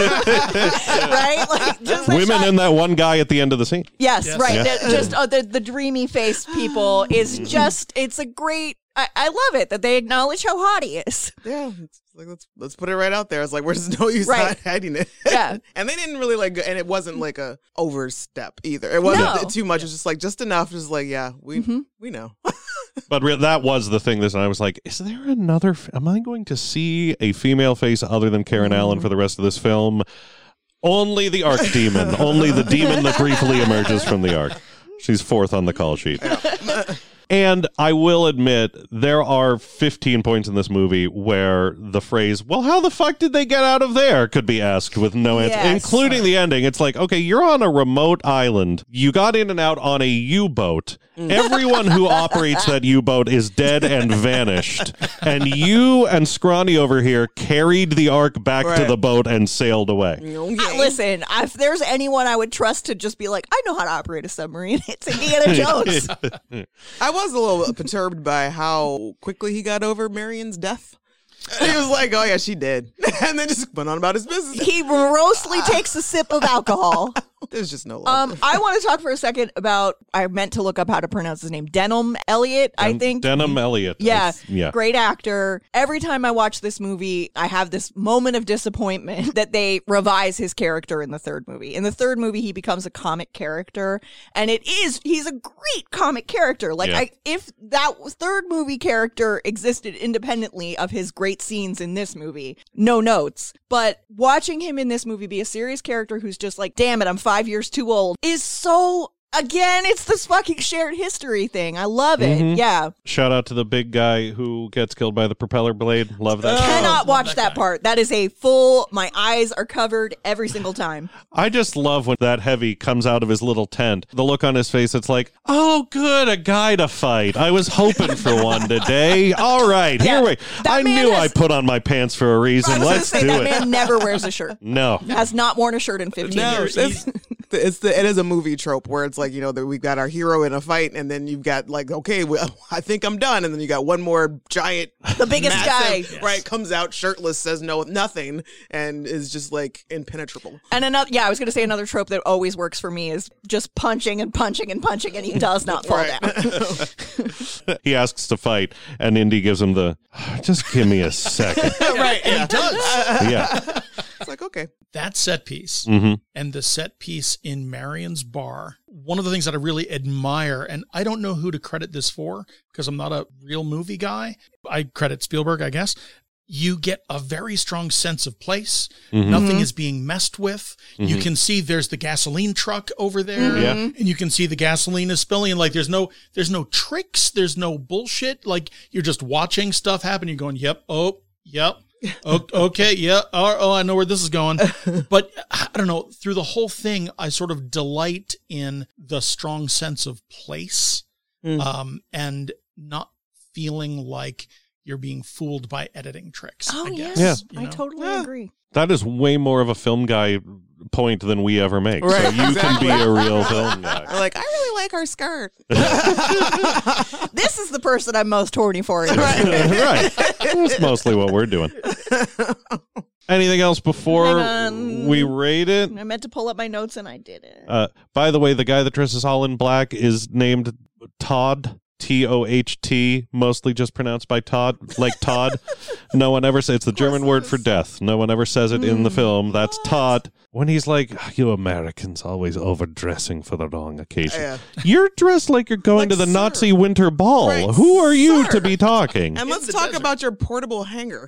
right? Like, just the Women shot- and that one guy at the end of the scene. Yes, Yes. right. Yeah. Just the dreamy faced people is just, it's a great. I love it that they acknowledge how hot he is. Yeah, it's like let's put it right out there. It's like there's no use Right. hiding it. Yeah. And they didn't really like, and it wasn't like a overstep either. It wasn't No. too much. It's just like just enough. Just like we know. But that was the thing. I was like, is there another? Am I going to see a female face other than Karen Allen for the rest of this film? Only the Ark demon. Only the demon that briefly emerges from the Ark. She's 4th on the call sheet. And I will admit, there are 15 points in this movie where the phrase, well, how the fuck did they get out of there, could be asked with no answer, Yes. including the ending. It's like, okay, you're on a remote island. You got in and out on a U-boat. Everyone who operates that U-boat is dead and vanished. And you and Scrawny over here carried the Ark back to Right. the boat and sailed away. Okay. Listen, if there's anyone I would trust to just be like, I know how to operate a submarine, it's Indiana Jones. I was a little perturbed by how quickly he got over Marion's death. He was like, "Oh yeah, she did," and then just went on about his business. He morosely takes a sip of alcohol. There's just no love. I want to talk for a second about, I meant to look up how to pronounce his name, Denholm Elliott, I think. Denholm Elliott. Yeah, Yeah. great actor. Every time I watch this movie, I have this moment of disappointment that they revise his character in the third movie. In the third movie, he becomes a comic character, and he's a great comic character. Like, Yeah. if that third movie character existed independently of his great scenes in this movie, no notes. But watching him in this movie be a serious character who's just like, damn it, I'm 5 years too old, is so... Again, it's this fucking shared history thing. I love it. Mm-hmm. Yeah. Shout out to the big guy who gets killed by the propeller blade. Love that. Cannot watch that part. That is a full, my eyes are covered every single time. I just love when that heavy comes out of his little tent. The look on his face, it's like, oh, good, a guy to fight. I was hoping for one today. All right, Yeah, here we that I man knew has- I put on my pants for a I reason. was going to Let's say, do that it. man never wears a shirt. No. Has not worn a shirt in 15 No, years. it is a movie trope where it's like, that we've got our hero in a fight, and then you've got like, okay, well, I think I'm done, and then you got one more giant, The biggest massive, guy. right, comes out shirtless, says nothing, and is just like impenetrable. And another, I was going to say another trope that always works for me is just punching and punching and punching, and he does not fall Right. down. He asks to fight, and Indy gives him the, just give me a second. Right, yeah. He does. Yeah. It's like, okay. That set piece Mm-hmm. and the set piece in Marion's bar, one of the things that I really admire, and I don't know who to credit this for because I'm not a real movie guy. I credit Spielberg, I guess. You get a very strong sense of place. Mm-hmm. Nothing is being messed with. You can see there's the gasoline truck over there. Yeah. And you can see the gasoline is spilling. And like there's no tricks, there's no bullshit. Like you're just watching stuff happen. You're going, yep, oh, yep. Okay, yeah. Oh, I know where this is going. But I don't know. Through the whole thing, I sort of delight in the strong sense of place, and not feeling like you're being fooled by editing tricks. Oh, I yes. guess. Yeah. You I know? totally agree. That is way more of a film guy point than we ever make. So Right, you exactly. can be a real film guy. We're like, I really like her skirt. This is the person I'm most horny for. In Right. That's mostly what we're doing. Anything else before Hang on. we rate it? I meant to pull up my notes and I did it. By the way, the guy that dresses all in black is named Todd. Toht, mostly just pronounced by Todd, like Todd. No one ever says it's the German word for death. No one ever says it in the film. That's Todd. When he's like, you Americans always overdressing for the wrong occasion. Yeah. You're dressed like you're going to the sir. Nazi winter ball. Right, Who are you sir. to be talking? And let's the talk desert. about your portable hanger,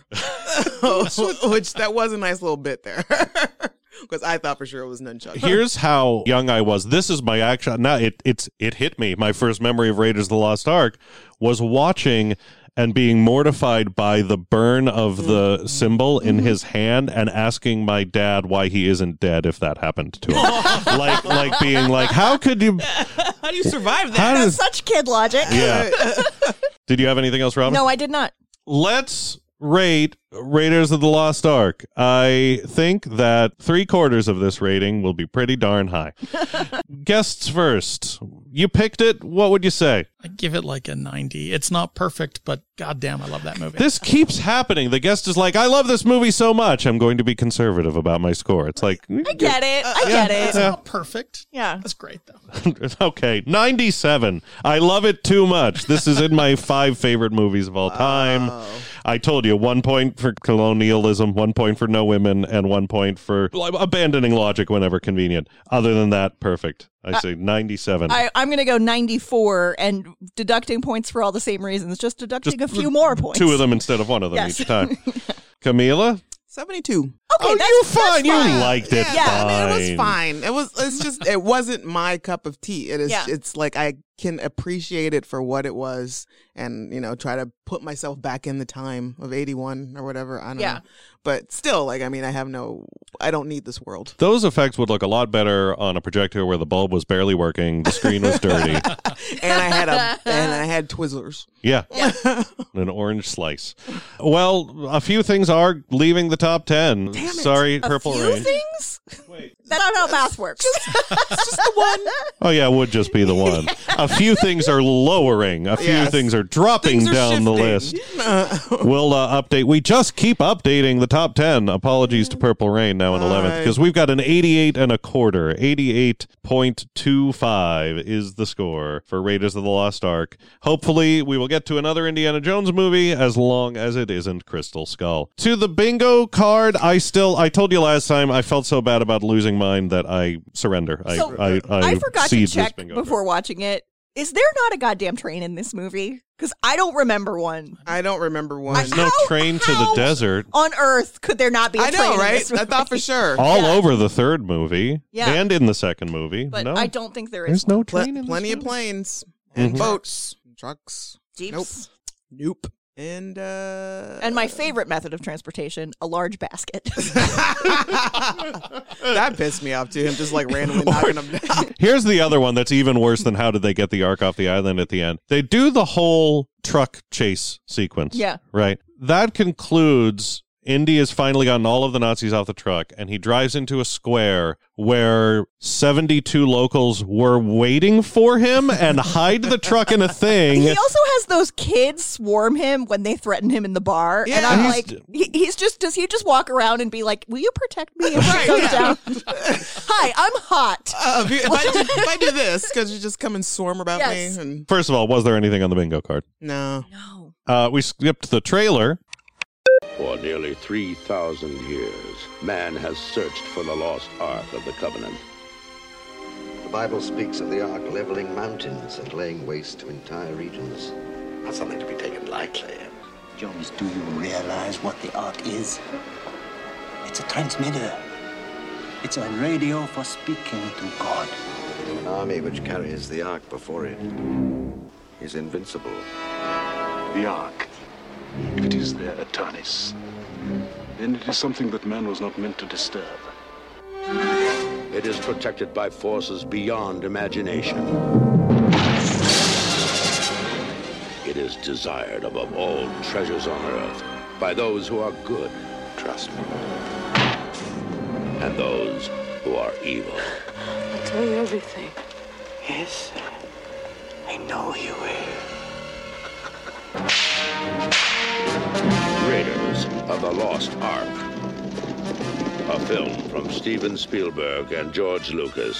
which that was a nice little bit there. Because I thought for sure it was nunchuck. Here's how young I was. This is my action. Now it hit me. My first memory of Raiders of the Lost Ark was watching and being mortified by the burn of the symbol in his hand and asking my dad why he isn't dead if that happened to him. like being like, how could you? How do you survive that? How That's does? such kid logic. Yeah. Did you have anything else, Robin? No, I did not. Let's rate Raiders of the Lost Ark. I think that 3/4 of this rating will be pretty darn high. Guests first. You picked it. What would you say? I give it like a 90. It's not perfect, but goddamn, I love that movie. This keeps happening. The guest is like, I love this movie so much. I'm going to be conservative about my score. It's like, I get it. I get It's it. not perfect. Yeah. That's great, though. okay, 97. I love it too much. This is in my 5 favorite movies of all time. I told you 1 point for colonialism, 1 point for no women, and 1 point for abandoning logic whenever convenient. Other than that, perfect. I say 97. I'm going to go 94 and deducting points for all the same reasons, just deducting a few more points. 2 of them instead of 1 of them Yes. each time. Camila? 72. Okay, Oh, that's, you're fine. that's You liked it. Yeah, fine. I mean, it was fine. It's just it wasn't my cup of tea. It is. Yeah. It's like I can appreciate it for what it was, and try to put myself back in the time of 81 or whatever. I don't Yeah. know, but still, like, I mean, I don't need this world. Those effects would look a lot better on a projector where the bulb was barely working, the screen was dirty. And I had Twizzlers. Yeah. An orange slice. Well, a few things are leaving the top 10. Sorry, A Purple few Rain. things? That's not how math works. Oh yeah, it would just be the one. A few things are lowering. A few Yes. things are dropping Things are down the list. shifting. We'll update. We just keep updating the top 10. Apologies to Purple Rain now in 11th because we've got an 88 and a quarter. 88.25 is the score for Raiders of the Lost Ark. Hopefully, we will get to another Indiana Jones movie as long as it isn't Crystal Skull. To the bingo card, I told you last time I felt so bad about losing mine that I surrender. So, I forgot to cede this check bingo before card. watching it. Is there not a goddamn train in this movie? Because I don't remember one. I don't remember one. There's no train to the how desert. On Earth could there not be a I train know, in right? this I movie? thought for sure. All over the third movie Yeah. and in the second movie. But no, I don't think there is there's no Pl- train in plenty this of movie. planes and Mhm. boats, trucks. Jeeps. Nope. And And my favorite method of transportation, a large basket. that pissed me off too. Him just like randomly knocking them down. Here's the other one that's even worse than how did they get the Ark off the island at the end. They do the whole truck chase sequence. Yeah. Right. That concludes Indy has finally gotten all of the Nazis off the truck, and he drives into a square where 72 locals were waiting for him and hide the truck in a thing. He also has those kids swarm him when they threaten him in the bar. And Yeah. I'm He's- like, does he just walk around and be like, will you protect me if she comes down? Hi, I'm hot. If I do this, because you just come and swarm about Yes. me. And First of all, was there anything on the bingo card? no. No. We skipped the trailer. For nearly 3,000 years, man has searched for the lost Ark of the Covenant. The Bible speaks of the Ark leveling mountains and laying waste to entire regions. Not something to be taken lightly. Jones, do you realize what the Ark is? It's a transmitter. It's a radio for speaking to God. An army which carries the Ark before it is invincible. The Ark, if it is their Eternis, then it is something that man was not meant to disturb. It is protected by forces beyond imagination. It is desired above all treasures on earth by those who are good, Trust me. and those who are evil. I'll tell you everything. Yes, I know you will. Raiders of the Lost Ark. A film from Steven Spielberg and George Lucas.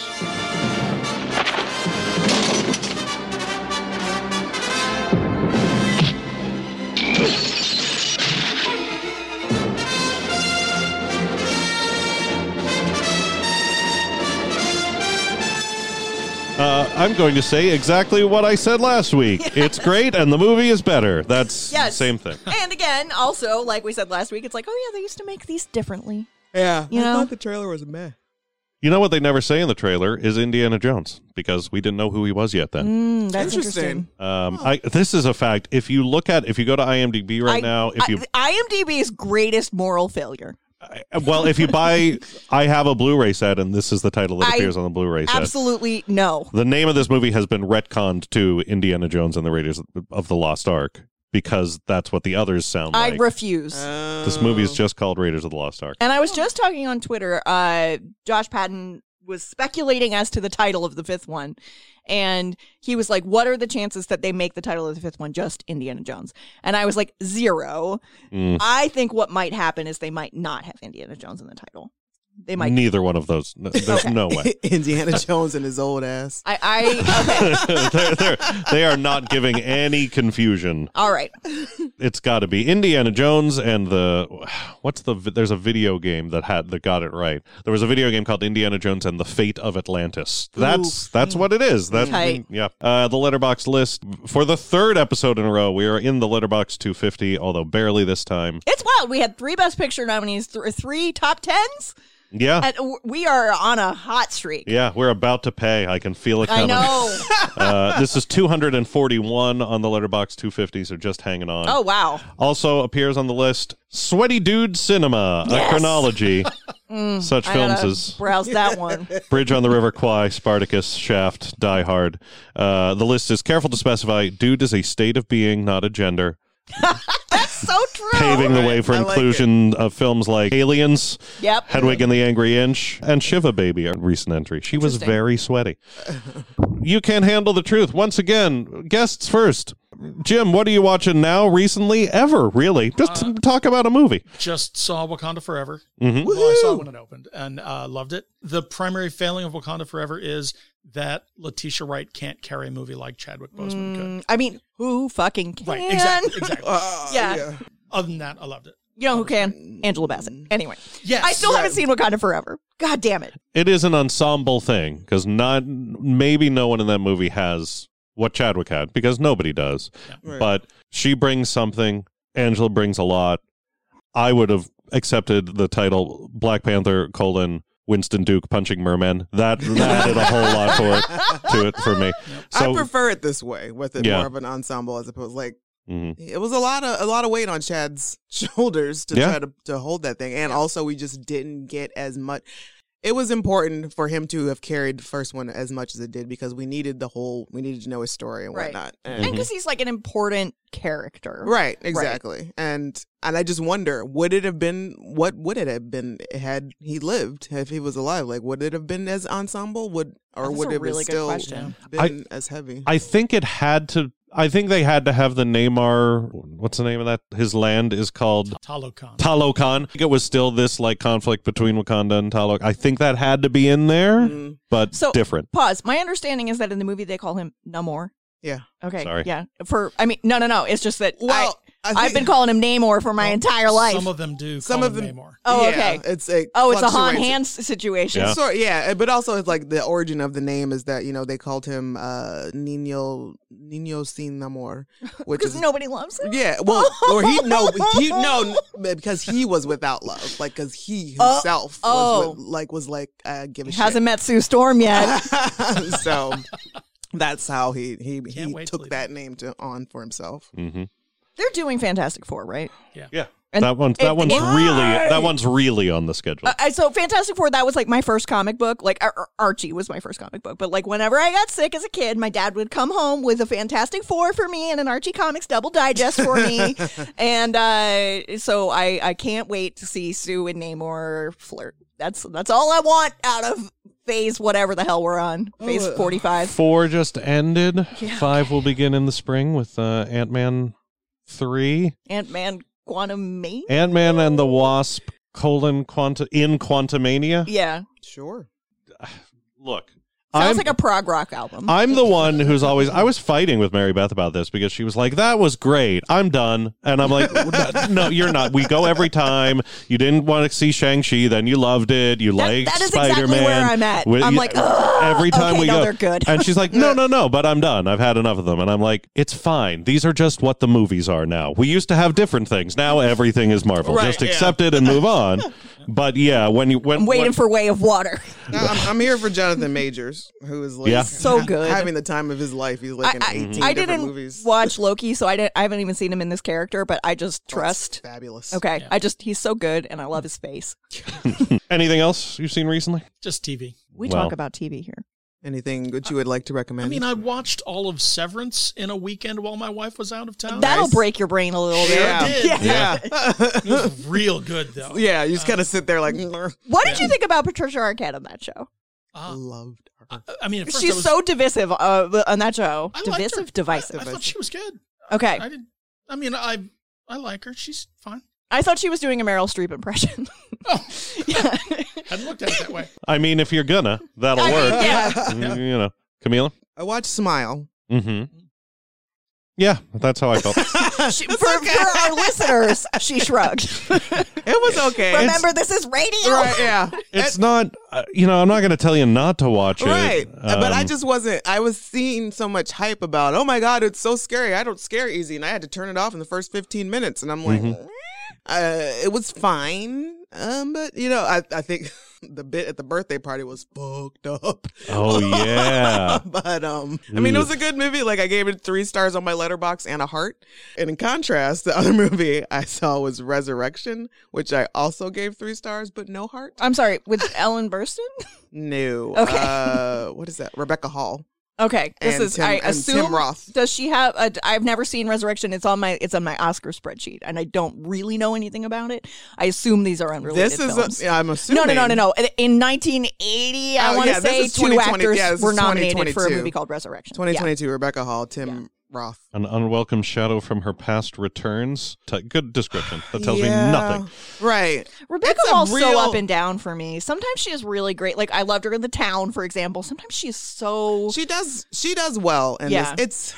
I'm going to say exactly what I said last week. It's great, and the movie is better. That's the Yes. same thing. And again, also, like we said last week, it's like, oh yeah, they used to make these differently. Yeah. You I know? thought the trailer was a meh. You know what they never say in the trailer is Indiana Jones, because we didn't know who he was yet then. That's interesting. This is a fact. If you go to IMDb right now, if you IMDb's greatest moral failure. if you buy I Have a Blu-ray set, and this is the title that I appears on the Blu-ray set. Absolutely no. The name of this movie has been retconned to Indiana Jones and the Raiders of the Lost Ark, because that's what the others sound I like. refuse. This movie is just called Raiders of the Lost Ark. And I was just talking on Twitter. Josh Patton was speculating as to the title of the fifth one. And he was like, what are the chances that they make the title of the fifth one just Indiana Jones? And I was like, 0. I think what might happen is they might not have Indiana Jones in the title. They might. Neither one of those. There's no way. Indiana Jones and his old ass. Okay. They are not giving any confusion. All right. It's got to be Indiana Jones and there's a video game that got it right. There was a video game called Indiana Jones and the Fate of Atlantis. That's what it is. That's Tight. yeah. The Letterboxd list for the third episode in a row. We are in the Letterboxd 250, although barely this time. It's wild. We had 3 Best Picture nominees, 3 top 10s. Yeah. And we are on a hot streak. Yeah, we're about to pay. I can feel it I coming. know. This is 241 on the Letterboxd 250, so just hanging on. Oh, wow. Also appears on the list, Sweaty Dude Cinema, a chronology. Such I films gotta as browse that one. Bridge on the River Kwai, Spartacus, Shaft, Die Hard. The list is careful to specify, dude is a state of being, not a gender. That's so true. Paving the way for I like inclusion of films like Aliens, Yep. Hedwig and the Angry Inch, and Shiva Baby, a recent entry. She was Interesting. very sweaty. You Can't Handle the Truth. Once again, guests first. Jim, what are you watching now, recently, ever, really? Just talk about a movie. Just saw Wakanda Forever. Mhm. Well, I saw it when it opened and loved it. The primary failing of Wakanda Forever is that Letitia Wright can't carry a movie like Chadwick Boseman could. I mean, who fucking can? Right, exactly. Yeah. Other than that, I loved it. You know who can? Angela Bassett. Anyway. Yes. I still haven't seen Wakanda Forever. God damn it. It is an ensemble thing, because maybe no one in that movie has what Chadwick had, because nobody does. Right. But she brings something. Angela brings a lot. I would have accepted the title Black Panther, Winston Duke punching mermen. That added a whole lot to it for me. So, I prefer it this way, with it Yeah. more of an ensemble as opposed like mhm. it was a lot of weight on Chad's shoulders to Yeah. try to hold that thing, and also we just didn't get as much. It was important for him to have carried the first one as much as it did because we needed to know his story and Right. whatnot. And because he's like an important character. Right, exactly. And I just wonder, what would it have been had he lived, if he was alive? Like, would it have been as ensemble? Would That's it a have really good still question. been as heavy? I think they had to have the Namor, what's the name of that? His land is called Talokan. Talokan. I think it was still this like conflict between Wakanda and Talokan. I think that had to be in there, but So, different. Pause. My understanding is that in the movie they call him Namor. Yeah. Okay. Sorry. Yeah. No. It's just that Well, I've been calling him Namor for my entire life. Some of them do. Some call of him them- Namor. Oh, Yeah, okay. it's a it's a Han fluctuates. Hand situation. Yeah. But also it's like the origin of the name is that they called him Nino Sin Namor, which Because is nobody loves him. yeah. Well, or because he was without love, like because he himself was like give a shit. Hasn't met Sue Storm yet. So that's how he wait till took he that name on for himself. Mm-hmm. They're doing Fantastic Four, right? Yeah. And- that one's really on the schedule. So Fantastic Four, that was like my first comic book. Like Archie was my first comic book. But like whenever I got sick as a kid, my dad would come home with a Fantastic Four for me and an Archie Comics double digest for me. And so I can't wait to see Sue and Namor flirt. That's all I want out of phase whatever the hell we're on. Phase 45. 4 just ended. Yeah. 5 will begin in the spring with Ant-Man 3. Ant-Man Quantumania? Ant-Man and the Wasp, Quantumania. Yeah. Sure. Look. Sounds like a prog rock album. I'm the one who's always... I was fighting with Mary Beth about this because she was like, that was great. I'm done. And I'm like, no, you're not. We go every time. You didn't want to see Shang-Chi, then you loved it. You like that is Spider-Man. exactly where I'm at. I'm like, every time okay, we no, go. they're good. And she's like, no, but I'm done. I've had enough of them. And I'm like, it's fine. These are just what the movies are now. We used to have different things. Now everything is Marvel. Right, just yeah. accept it and move on. But yeah, when I'm waiting for Way of Water. I'm here for Jonathan Majors, who is like Yeah. So good. having the time of his life. He's like in 18 I different didn't movies. watch Loki, so I haven't even seen him in this character, but I just trust. Fabulous. Okay, he's so good, and I love his face. anything else you've seen recently? Just TV. We Well. talk about TV here. Anything that you would like to recommend? I mean, I watched all of Severance in a weekend while my wife was out of town. That'll break your brain a little bit. Yeah. It did. Yeah. It was real good, though. Yeah, you just kind of sit there like, What did you think about Patricia Arquette on that show? loved her. I mean, at first She's so divisive on that show. I liked her. Divisive, divisive. I thought she was good. Okay. I like her. She's fine. I thought she was doing a Meryl Streep impression. Yeah. Hadn't looked at it that way. I mean, if you're gonna, that'll I mean, work. yeah. You know, Camila? I watched Smile. Mm-hmm. Yeah, that's how I felt. For our listeners, she shrugged. It was okay. Remember, this is radio. Right, yeah. It's not, I'm not going to tell you not to watch it. Right. But I Um, just wasn't, I was seeing so much hype about, oh my God, it's so scary. I don't scare easy. And I had to turn it off in the first 15 minutes. And I'm like, it was fine. But, I think the bit at the birthday party was fucked up. Oh, yeah. But, I mean, it was a good movie. Like, I gave it 3 stars on my letterbox and a heart. And in contrast, the other movie I saw was Resurrection, which I also gave 3 stars, but no heart. I'm sorry, with Ellen Burstyn? No. Okay. What is that? Rebecca Hall. Okay, this And is. Tim- I and assume. Tim Roth. Does she have? I've never seen Resurrection. It's on my Oscar spreadsheet, and I don't really know anything about it. I assume these are unrelated. This is films. I'm assuming. No. In 1980, I want to say two actors were nominated for a movie called Resurrection. 2022. Rebecca Hall, Tim Roth. An unwelcome shadow from her past returns. Good description. That tells me nothing. Right. Rebecca It's a Hall's real- so up and down for me. Sometimes she is really great. Like I loved her in The Town, for example. Sometimes she is so. She does well. And Yeah. it's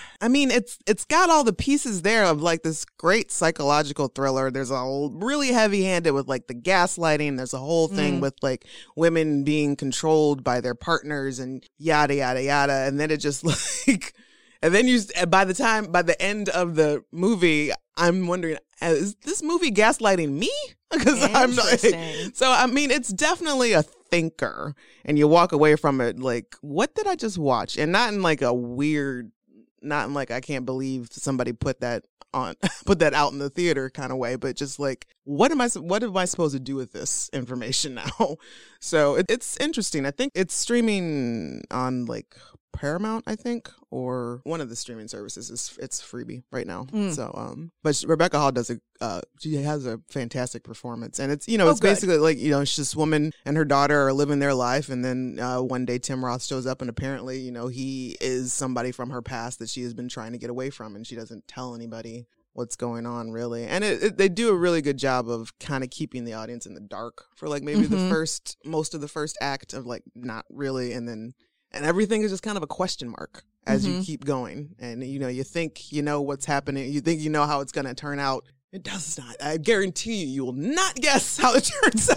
got all the pieces there of like this great psychological thriller. There's a really heavy handed with like the gaslighting. There's a whole thing with like women being controlled by their partners and yada, yada, yada. And then it just like, and then by the end of the movie, I'm wondering, is this movie gaslighting me? Because I'm like, so I mean, it's definitely a thinker, and you walk away from it like, what did I just watch? And not in like a weird, not in like I can't believe somebody put that out in the theater kind of way, but just like, what am I supposed to do with this information now? So it's interesting. I think it's streaming on like Paramount, I think, or one of the streaming services. It's Freebie right now. So but Rebecca Hall she has a fantastic performance, and it's it's basically like it's this woman and her daughter are living their life, and then one day Tim Roth shows up, and apparently he is somebody from her past that she has been trying to get away from, and she doesn't tell anybody what's going on really. And they do a really good job of kind of keeping the audience in the dark for like maybe most of the first act of like not really, and everything is just kind of a question mark as you keep going. And, you think what's happening. You think how it's going to turn out. It does not. I guarantee you will not guess how it turns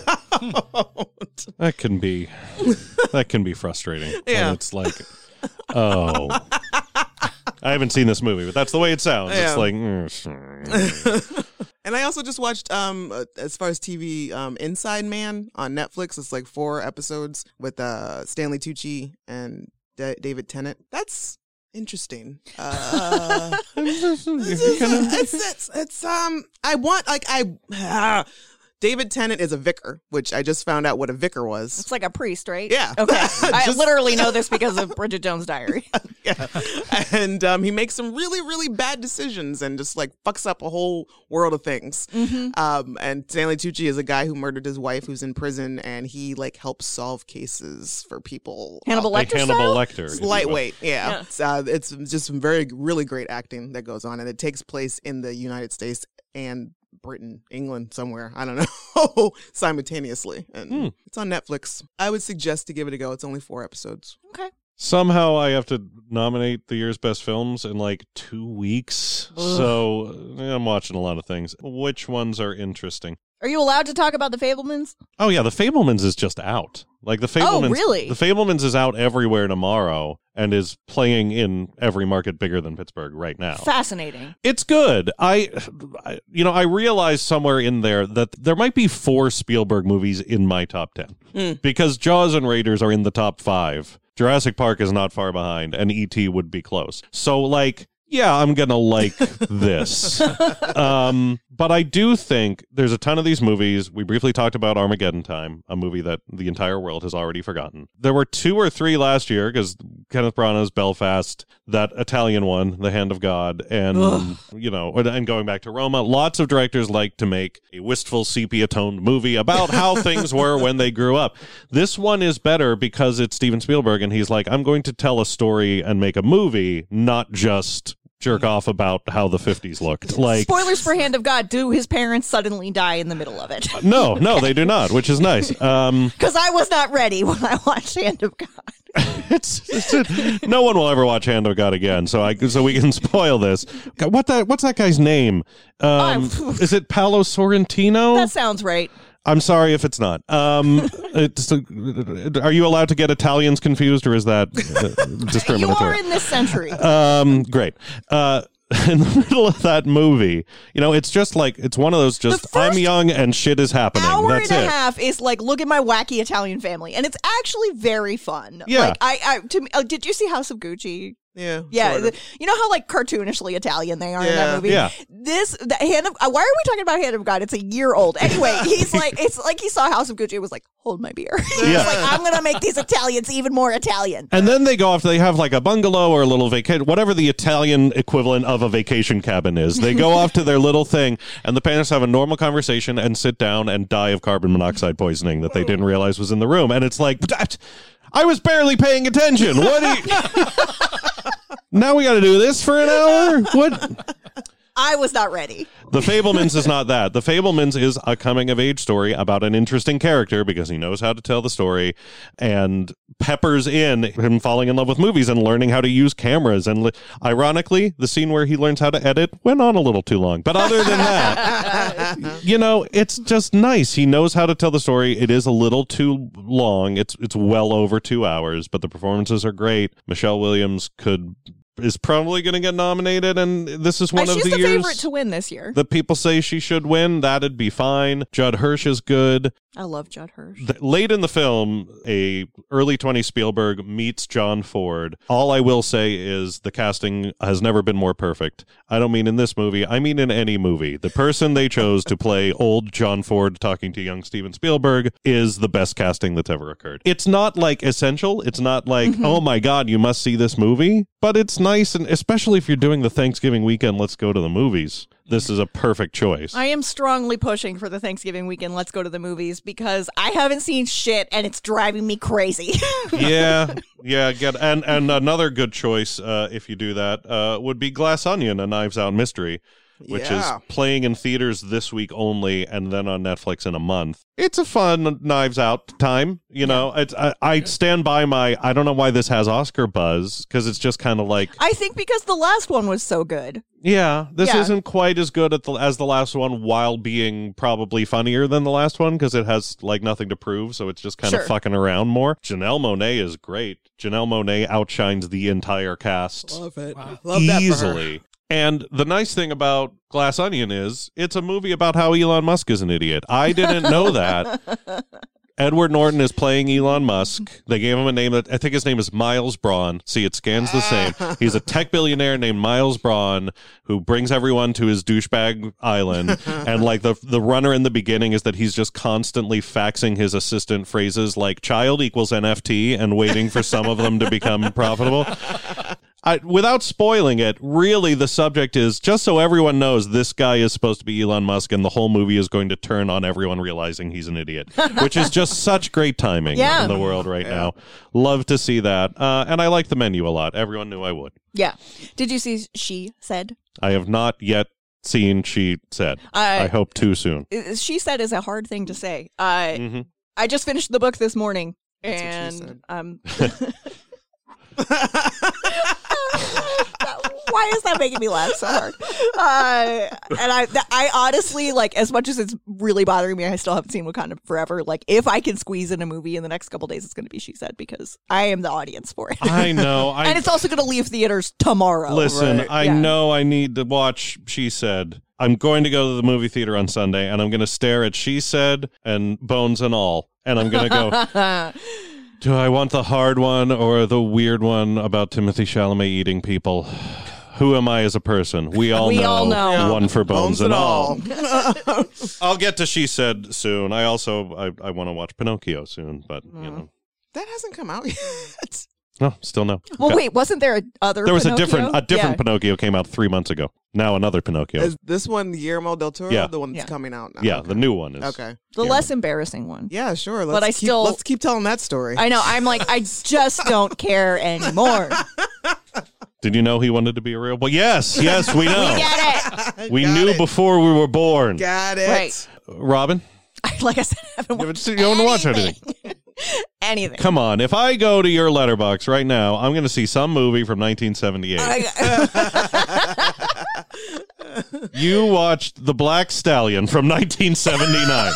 out. That can be frustrating. Yeah. When it's like, oh. I haven't seen this movie, but that's the way it sounds. Yeah. It's like... And I also just watched, as far as TV, Inside Man on Netflix. It's like 4 episodes with Stanley Tucci and David Tennant. That's interesting. David Tennant is a vicar, which I just found out what a vicar was. It's like a priest, right? Yeah. Okay. I literally know this because of Bridget Jones' Diary. Yeah. And he makes some really, really bad decisions and just like fucks up a whole world of things. And Stanley Tucci is a guy who murdered his wife who's in prison, and he like helps solve cases for people. Hannibal Lecter Hannibal style? Lecter. It's lightweight, yeah. It's just some really great acting that goes on, and it takes place in the United States and Britain, England, somewhere. I don't know. Simultaneously. And it's on Netflix. I would suggest to give it a go. It's only 4 episodes. Okay. Somehow I have to nominate the year's best films in like 2 weeks. Ugh. So I'm watching a lot of things. Which ones are interesting? Are you allowed to talk about The Fabelmans? Oh, yeah. The Fabelmans is just out. Like the Fabelmans. Oh, really? The Fabelmans is out everywhere tomorrow and is playing in every market bigger than Pittsburgh right now. Fascinating. It's good. I realized somewhere in there that there might be 4 Spielberg movies in my top 10 because Jaws and Raiders are in the top 5. Jurassic Park is not far behind, and E.T. would be close. So, like, yeah, I'm going to like this. But I do think there's a ton of these movies. We briefly talked about Armageddon Time, a movie that the entire world has already forgotten. There were 2 or 3 last year because Kenneth Branagh's Belfast, that Italian one, The Hand of God, and, and going back to Roma. Lots of directors like to make a wistful sepia-toned movie about how things were when they grew up. This one is better because it's Steven Spielberg, and he's like, I'm going to tell a story and make a movie, not just jerk off about how the 50s looked. Like, spoilers for Hand of God. Do his parents suddenly die in the middle of it? No, they do not, which is nice. Because I was not ready when I watched Hand of God. No one will ever watch Hand of God again, so we can spoil this. What's that guy's name? Is it Paolo Sorrentino? That sounds right. I'm sorry if it's not. Are you allowed to get Italians confused, or is that discriminatory? You are in this century. Great. In the middle of that movie, it's just like, it's one of those I'm young and shit is happening. Hour That's and it. a half is like, look at my wacky Italian family, and it's actually very fun. Yeah. Like did you see House of Gucci? Yeah. Yeah, sort of. you know how like cartoonishly Italian they are in that movie. Yeah. The Hand of. Why are we talking about Hand of God? It's a year old. Anyway, he's like, it's like he saw House of Gucci and was like, hold my beer. He's Yeah. like, I'm gonna make these Italians even more Italian. And then they go off, they have like a bungalow or a little vacation, whatever the Italian equivalent of a vacation cabin is. They go off to their little thing, and the parents have a normal conversation and sit down and die of carbon monoxide poisoning that they didn't realize was in the room. And it's like, I was barely paying attention. What do you... Now we got to do this for an hour? What? I was not ready. The Fabelmans is not that. The Fabelmans is a coming-of-age story about an interesting character because he knows how to tell the story and peppers in him falling in love with movies and learning how to use cameras. And ironically, the scene where he learns how to edit went on a little too long. But other than that, it's just nice. He knows how to tell the story. It is a little too long. It's well over 2 hours, but the performances are great. Michelle Williams is probably going to get nominated, and this is one of the years. She's the favorite to win this year. The people say she should win. That'd be fine. Judd Hirsch is good. I love Judd Hirsch. Late in the film, a early 20s Spielberg meets John Ford. All I will say is the casting has never been more perfect. I don't mean in this movie. I mean in any movie. The person they chose to play old John Ford talking to young Steven Spielberg is the best casting that's ever occurred. It's not like essential. It's not like, oh my God, you must see this movie. But it's nice, and especially if you're doing the Thanksgiving weekend, let's go to the movies. This is a perfect choice. I am strongly pushing for the Thanksgiving weekend. Let's go to the movies because I haven't seen shit and it's driving me crazy. Yeah. And another good choice, if you do that, would be Glass Onion, a Knives Out mystery, which is playing in theaters this week only and then on Netflix in a month. It's a fun Knives Out time. I stand by I don't know why this has Oscar buzz, because it's just kind of like... I think because the last one was so good. Yeah, this isn't quite as good as the last one, while being probably funnier than the last one, because it has like nothing to prove, so it's just kind of fucking around more. Janelle Monáe is great. Janelle Monáe outshines the entire cast. Love it. Wow. Love that for her. Easily. And the nice thing about Glass Onion is it's a movie about how Elon Musk is an idiot. I didn't know that. Edward Norton is playing Elon Musk. They gave him a name I think his name is Miles Braun. See, it scans the same. He's a tech billionaire named Miles Braun who brings everyone to his douchebag island. And like the runner in the beginning is that he's just constantly faxing his assistant phrases like child equals NFT and waiting for some of them to become profitable. Without spoiling it, really the subject is, just so everyone knows, this guy is supposed to be Elon Musk and the whole movie is going to turn on everyone realizing he's an idiot, which is just such great timing in the world right now. Love to see that. And I like the menu a lot. Everyone knew I would. Yeah. Did you see She Said? I have not yet seen She Said. I hope too soon. She Said is a hard thing to say. I just finished the book this morning. That's and why is that making me laugh so hard? And I honestly, like, as much as it's really bothering me, I still haven't seen Wakanda Forever. Like, if I can squeeze in a movie in the next couple days, it's going to be She Said, because I am the audience for it. I know. And it's also going to leave theaters tomorrow. Listen, right? I know I need to watch She Said. I'm going to go to the movie theater on Sunday, and I'm going to stare at She Said and Bones and All, and I'm going to go... Do I want the hard one or the weird one about Timothée Chalamet eating people? Who am I as a person? We all know. One for Bones and All. I'll get to She Said soon. I want to watch Pinocchio soon, but that hasn't come out yet. No, still no. Well, wait, wasn't there There was Pinocchio? a different Pinocchio came out 3 months ago. Now another Pinocchio. Is this one Guillermo del Toro? Yeah. The one that's coming out now? Yeah, Okay. the new one is. Okay. The less embarrassing one. Yeah, sure. Let's keep telling that story. I know. I'm like, I just don't care anymore. Did you know he wanted to be a real boy? Yes, we know. We get it. We knew before we were born. Got it. Right. Robin? Like I said, I haven't watched You don't want to watch anything. anything. Come on. If I go to your letterbox right now, I'm going to see some movie from 1978. You watched The Black Stallion from 1979.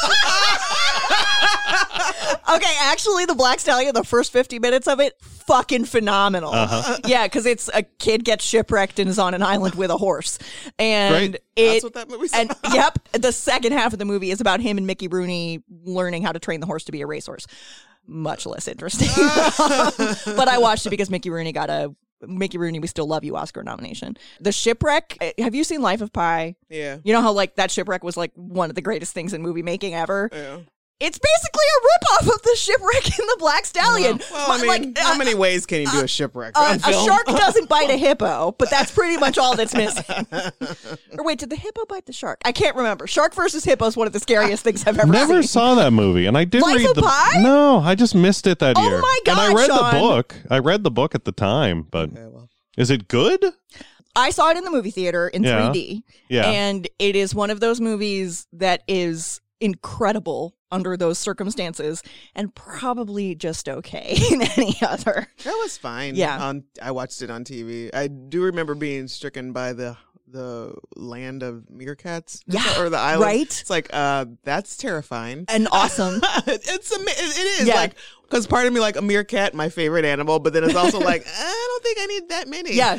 Okay, actually, The Black Stallion, the first 50 minutes of it, fucking phenomenal. Yeah, because it's a kid gets shipwrecked and is on an island with a horse. And Great. That's what that movie's about. Yep, the second half of the movie is about him and Mickey Rooney learning how to train the horse to be a racehorse. Much less interesting. But I watched it because Mickey Rooney got a Mickey Rooney, we still love you Oscar nomination. The Shipwreck. Have you seen Life of Pi? Yeah. You know how like that shipwreck was like one of the greatest things in movie making ever? Yeah. It's basically a ripoff of the Shipwreck in the Black Stallion. Well, I mean, how many ways can you do a shipwreck? A shark doesn't bite a hippo, but that's pretty much all that's missing. Or wait, did the hippo bite the shark? I can't remember. Shark versus hippo is one of the scariest things I've ever Never seen. saw that movie, and I did Life read of the. Pi? No, I just missed it that year. Oh my God, And I read Sean. the book. I read the book at the time, but is it good? I saw it in the movie theater in 3D. Yeah. And it is one of those movies that is incredible under those circumstances and probably just okay in any other. That was fine. Yeah. I watched it on TV. I do remember being stricken by the land of meerkats. Yeah, or the island. right? It's like, that's terrifying. And awesome. It is like, because part of me like a meerkat, my favorite animal, but then it's also like, I don't think I need that many. Yeah.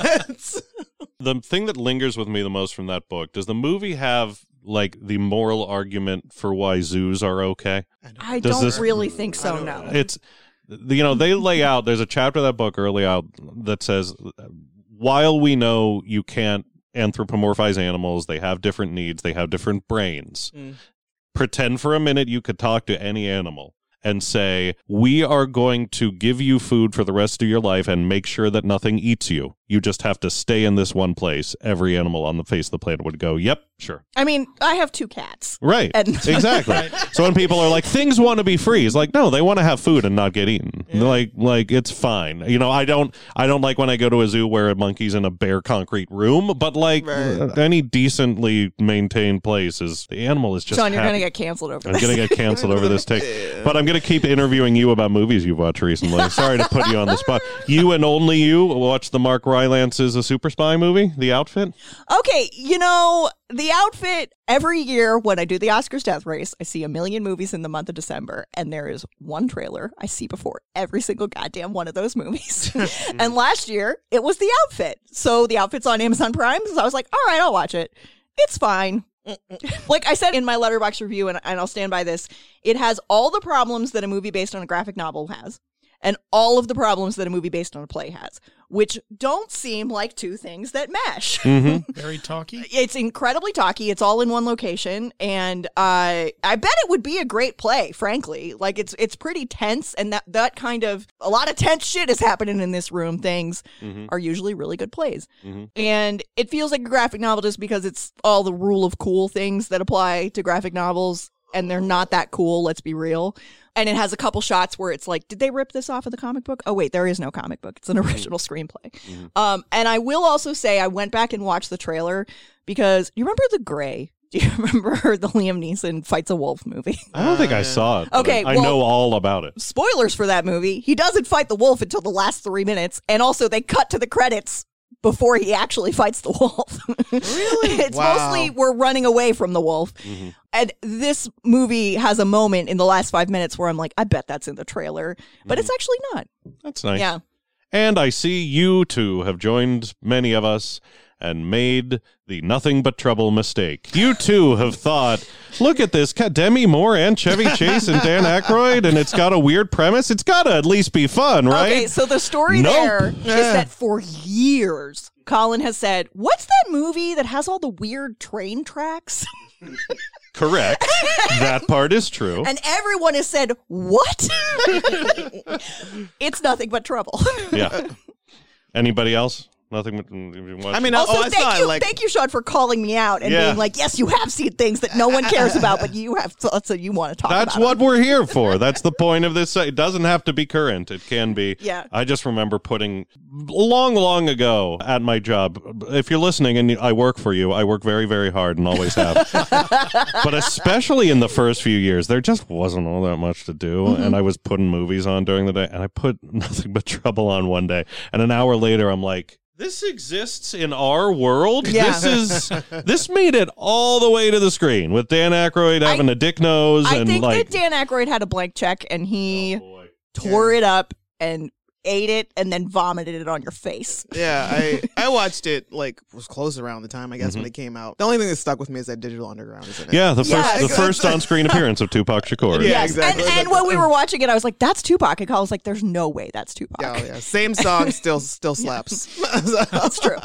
The thing that lingers with me the most from that book, does the movie have like the moral argument for why zoos are okay? I don't really think so, no. It's, they lay out, there's a chapter of that book early out that says, while we know you can't anthropomorphize animals, they have different needs, they have different brains. Pretend for a minute you could talk to any animal and say, we are going to give you food for the rest of your life and make sure that nothing eats you. You just have to stay in this one place. Every animal on the face of the planet would go, yep, sure. I mean, I have 2 cats. Right. And Exactly. So when people are like, things want to be free, it's like, no, they want to have food and not get eaten. Like it's fine. I don't like when I go to a zoo where a monkey's in a bare concrete room, but like any decently maintained place is, the animal is just Sean, you're happy. going to get canceled over I'm this. going to get canceled over this take. But I'm going to keep interviewing you about movies you've watched recently. Sorry to put you on the spot. You and only you watched the Mark Rylance's A Super Spy movie, The Outfit? Okay, The Outfit, every year when I do the Oscars Death Race, I see a million movies in the month of December, and there is one trailer I see before every single goddamn one of those movies. And last year, it was The Outfit. So The Outfit's on Amazon Prime, so I was like, all right, I'll watch it. It's fine. Like I said in my Letterboxd review, and I'll stand by this, it has all the problems that a movie based on a graphic novel has, and all of the problems that a movie based on a play has, which don't seem like two things that mesh. Very talky. It's incredibly talky. It's all in one location, and I bet it would be a great play, frankly. Like, it's pretty tense, and that kind of, a lot of tense shit is happening in this room. Things are usually really good plays. And it feels like a graphic novel just because it's all the rule of cool things that apply to graphic novels, and they're not that cool, let's be real. And it has a couple shots where it's like, did they rip this off of the comic book? Oh, wait, there is no comic book. It's an original screenplay. And I will also say I went back and watched the trailer because, you remember The Grey? Do you remember the Liam Neeson fights a wolf movie? I don't think I saw it. but Okay, I well- know all about it. Spoilers for that movie. He doesn't fight the wolf until the last 3 minutes. And also they cut to the credits before he actually fights the wolf. Really? It's mostly we're running away from the wolf. And this movie has a moment in the last 5 minutes where I'm like, I bet that's in the trailer. But it's actually not. That's nice. Yeah. And I see you two have joined many of us and made the nothing but trouble mistake. You too have thought, look at this, Demi Moore and Chevy Chase and Dan Aykroyd, and it's got a weird premise. It's got to at least be fun, right? Okay, so the story there is that for years, Colin has said, what's that movie that has all the weird train tracks? Correct. That part is true. And everyone has said, what? It's nothing but trouble. Yeah. Anybody else? Nothing but... I mean, Also, I saw it, like, thank you, Sean, for calling me out and being like, yes, you have seen things that no one cares about, but you have thoughts that you want to talk about. That's what we're here for. That's the point of this. It doesn't have to be current. It can be. Yeah. I just remember putting long ago at my job. If you're listening and I work for you, I work very, very hard and always have. But especially in the first few years, there just wasn't all that much to do. And I was putting movies on during the day, and I put Nothing But Trouble on one day. And an hour later, I'm like, this exists in our world? Yeah. This made it all the way to the screen with Dan Aykroyd having a dick nose. I and think like, that Dan Aykroyd had a blank check and he tore it up, and ate it and then vomited it on your face. Yeah, I watched it, like, was close around the time, I guess, when it came out. The only thing that stuck with me is that Digital Underground is in it. Yeah, the first on-screen appearance of Tupac Shakur. Yeah, Yes, exactly. and when we were watching it, I was like, "That's Tupac." And I was like, "There's no way that's Tupac." Oh, yeah. Same song, still slaps. That's true.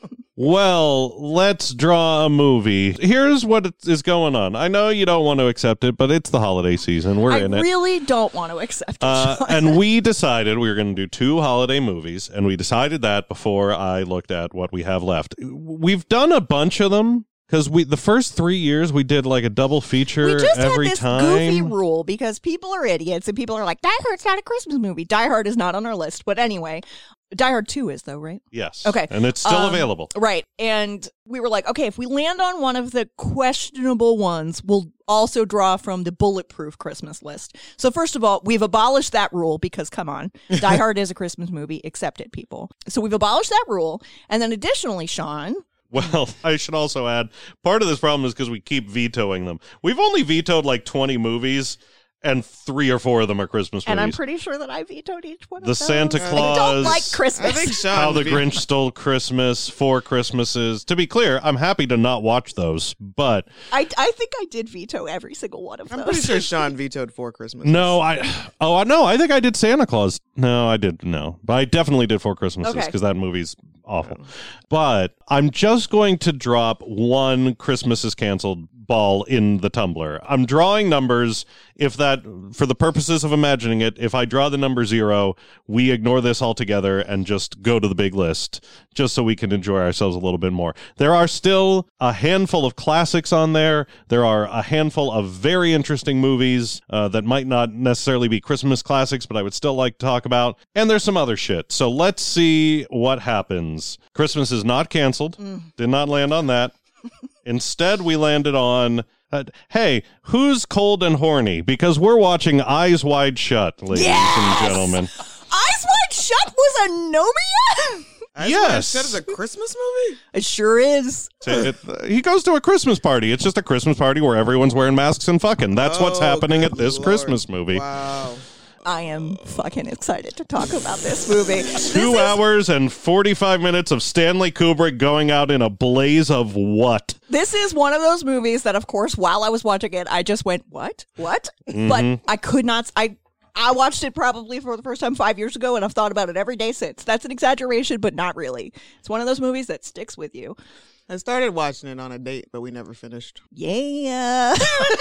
Well, let's draw a movie. Here's what is going on. I know you don't want to accept it, but it's the holiday season. We're in it. I really don't want to accept it. Sean. And we decided we were going to do 2 holiday movies, and we decided that before I looked at what we have left. We've done a bunch of them. Because the first 3 years we did like a double feature We just every had this time. goofy rule because people are idiots and people are like, Die Hard's not a Christmas movie. Die Hard is not on our list. But anyway, Die Hard 2 is though, right? Yes. Okay. And it's still available. Right. And we were like, okay, if we land on one of the questionable ones, we'll also draw from the bulletproof Christmas list. So first of all, we've abolished that rule because, come on, Die Hard is a Christmas movie. Accept it, people. So we've abolished that rule. And then additionally, Sean... Well, I should also add, part of this problem is because we keep vetoing them. We've only vetoed like 20 movies, and 3 or 4 of them are Christmas movies. And I'm pretty sure that I vetoed each one of The those. Santa Claus. I don't like Christmas. I think Sean How the be- Grinch Stole Christmas, 4 Christmases. To be clear, I'm happy to not watch those, but I think I did veto every single one of those. I'm pretty sure Sean vetoed 4 Christmas. no, I think I did Santa Claus. No, I did no, but I definitely did 4 Christmases Okay. because that movie's awful. But I'm just going to drop 1 Christmas is canceled ball in the tumbler. I'm drawing numbers. If that, for the purposes of imagining it, if I draw the number 0, we ignore this altogether and just go to the big list, just so we can enjoy ourselves a little bit more. There are still a handful of classics on there. There are a handful of very interesting movies that might not necessarily be Christmas classics, but I would still like to talk about. And there's some other shit. So let's see what happens. Christmas is not canceled. Did not land on that. Instead, we landed on, hey, who's cold and horny? Because we're watching Eyes Wide Shut, ladies and gentlemen. Eyes Wide Shut was a Nomia? Yes. That is a Christmas movie? It sure is. He goes to a Christmas party. It's just a Christmas party where everyone's wearing masks and fucking. That's what's happening at this Lord. Christmas movie. Wow. I am fucking excited to talk about this movie. 2 hours and 45 minutes of Stanley Kubrick going out in a blaze of what? This is one of those movies that, of course, while I was watching it, I just went, what? But I could not... I watched it probably for the first time 5 years ago, and I've thought about it every day since. That's an exaggeration, but not really. It's one of those movies that sticks with you. I started watching it on a date, but we never finished. Yeah.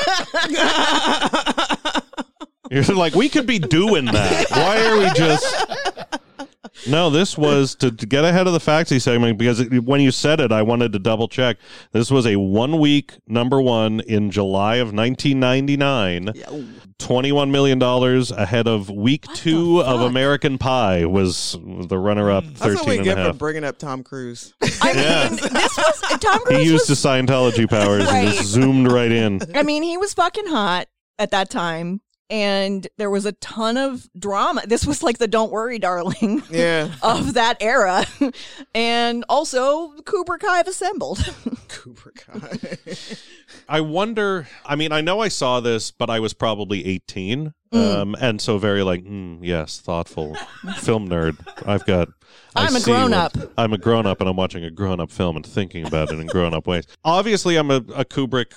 You're like, we could be doing that. Why are we just... No, this was to get ahead of the Faxi segment because when you said it, I wanted to double check. This was a 1-week number 1 in July of 1999. $21 million ahead of week 2 of American Pie was the runner-up. That's what we get for 13.5. bringing up Tom Cruise. I mean, this was... Tom Cruise He used was... his Scientology powers and just zoomed right in. I mean, he was fucking hot at that time. And there was a ton of drama. This was like the Don't Worry, Darling of that era. And also, Kubrick Hive assembled. Kubrick Hive. I wonder, I mean, I know I saw this, but I was probably 18. And so very like, yes, thoughtful film nerd. I'm a grown-up. I'm a grown-up and I'm watching a grown-up film and thinking about it in grown-up ways. Obviously, I'm a Kubrick,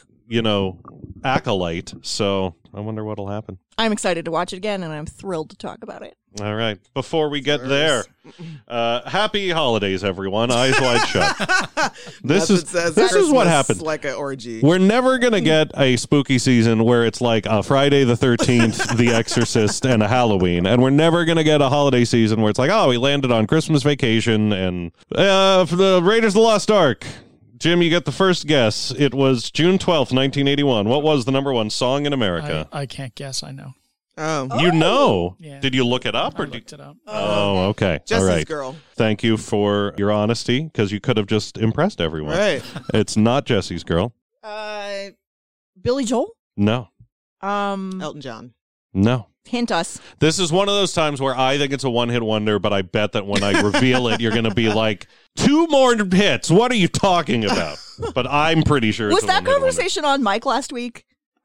acolyte, so I wonder what'll happen. I'm excited to watch it again, and I'm thrilled to talk about it. All right. Before we get there, happy holidays, everyone. Eyes wide shut. This is what happens. Like an orgy. We're never going to get a spooky season where it's like a Friday the 13th, The Exorcist, and a Halloween. And we're never going to get a holiday season where it's like, oh, we landed on Christmas Vacation and for the Raiders of the Lost Ark. Jim, you get the first guess. It was June 12th, 1981. What was the number 1 song in America? I can't guess. I know. You know? Yeah. Did you look it up? I looked it up. Oh, okay. Jesse's all right. Girl. Thank you for your honesty, because you could have just impressed everyone. Right. It's not Jesse's Girl. Billy Joel? No. Elton John. No. Hint us. This is one of those times where I think it's a one-hit wonder, but I bet that when I reveal it, you're going to be like, 2 more hits. What are you talking about? But I'm pretty sure Was it's a that one-hit wonder. conversation on Mike last week?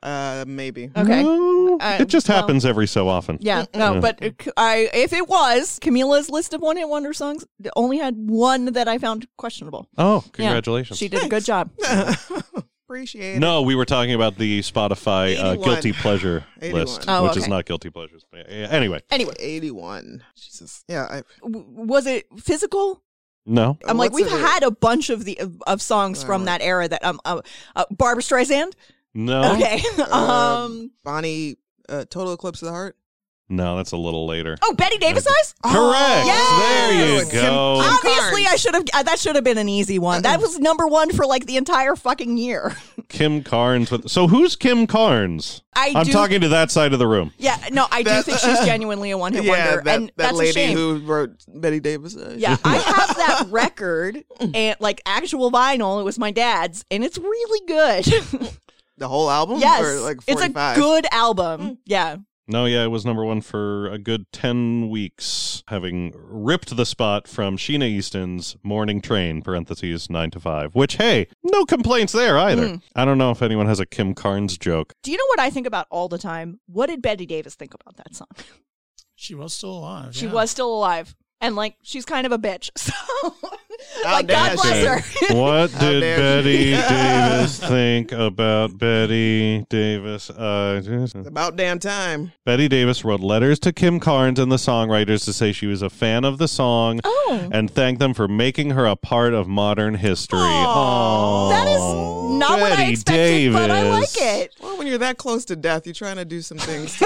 Maybe. Okay. No, it just well, happens every so often. Yeah, no, but if it was Camila's list of one-hit wonder songs, it only had one that I found questionable. Oh, Yeah. congratulations. She did a good job. Appreciate it. No, we were talking about the Spotify 81. guilty pleasure 81. list, Oh, which is okay. not guilty pleasures. Anyway, 81. Jesus. Yeah. Was it physical? no. I'm like, What's we've it? had a bunch of songs from that era that Barbra Streisand. No. Okay. Bonnie, Total Eclipse of the Heart. No, that's a little later. Oh, Betty Davis Eyes? Correct. Yes! There you go. Obviously, I should have. That should have been an easy one. That was number one for like the entire fucking year. Kim Carnes. So who's Kim Carnes? I'm talking to that side of the room. Yeah, no, I do think she's genuinely a one-hit wonder, and that that's lady a shame. who wrote Betty Davis. Yeah, I have that record and like actual vinyl. It was my dad's, and it's really good. The whole album? Yes, Or like it's 45? a good album. Yeah. No, yeah, it was number one for a good 10 weeks, having ripped the spot from Sheena Easton's Morning Train, parentheses, 9 to 5, which, hey, no complaints there either. I don't know if anyone has a Kim Carnes joke. Do you know what I think about all the time? What did Betty Davis think about that song? She was still alive. She yeah. was still alive. And, like, she's kind of a bitch. So, How like, dare God bless she. her. What How did dare Betty she. Davis think about Betty Davis? It's about damn time. Betty Davis wrote letters to Kim Carnes and the songwriters to say she was a fan of the song and thank them for making her a part of modern history. Oh, That is not what I Betty expected, but I like Davis. it. Well, when you're that close to death, you're trying to do some things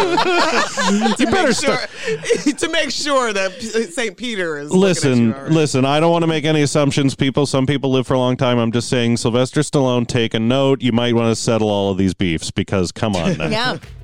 to make sure that St. Peter is looking at you all right. Listen, I don't want to make any assumptions, people. Some people live for a long time. I'm just saying, Sylvester Stallone, take a note. You might want to settle all of these beefs because, come on now. Yeah.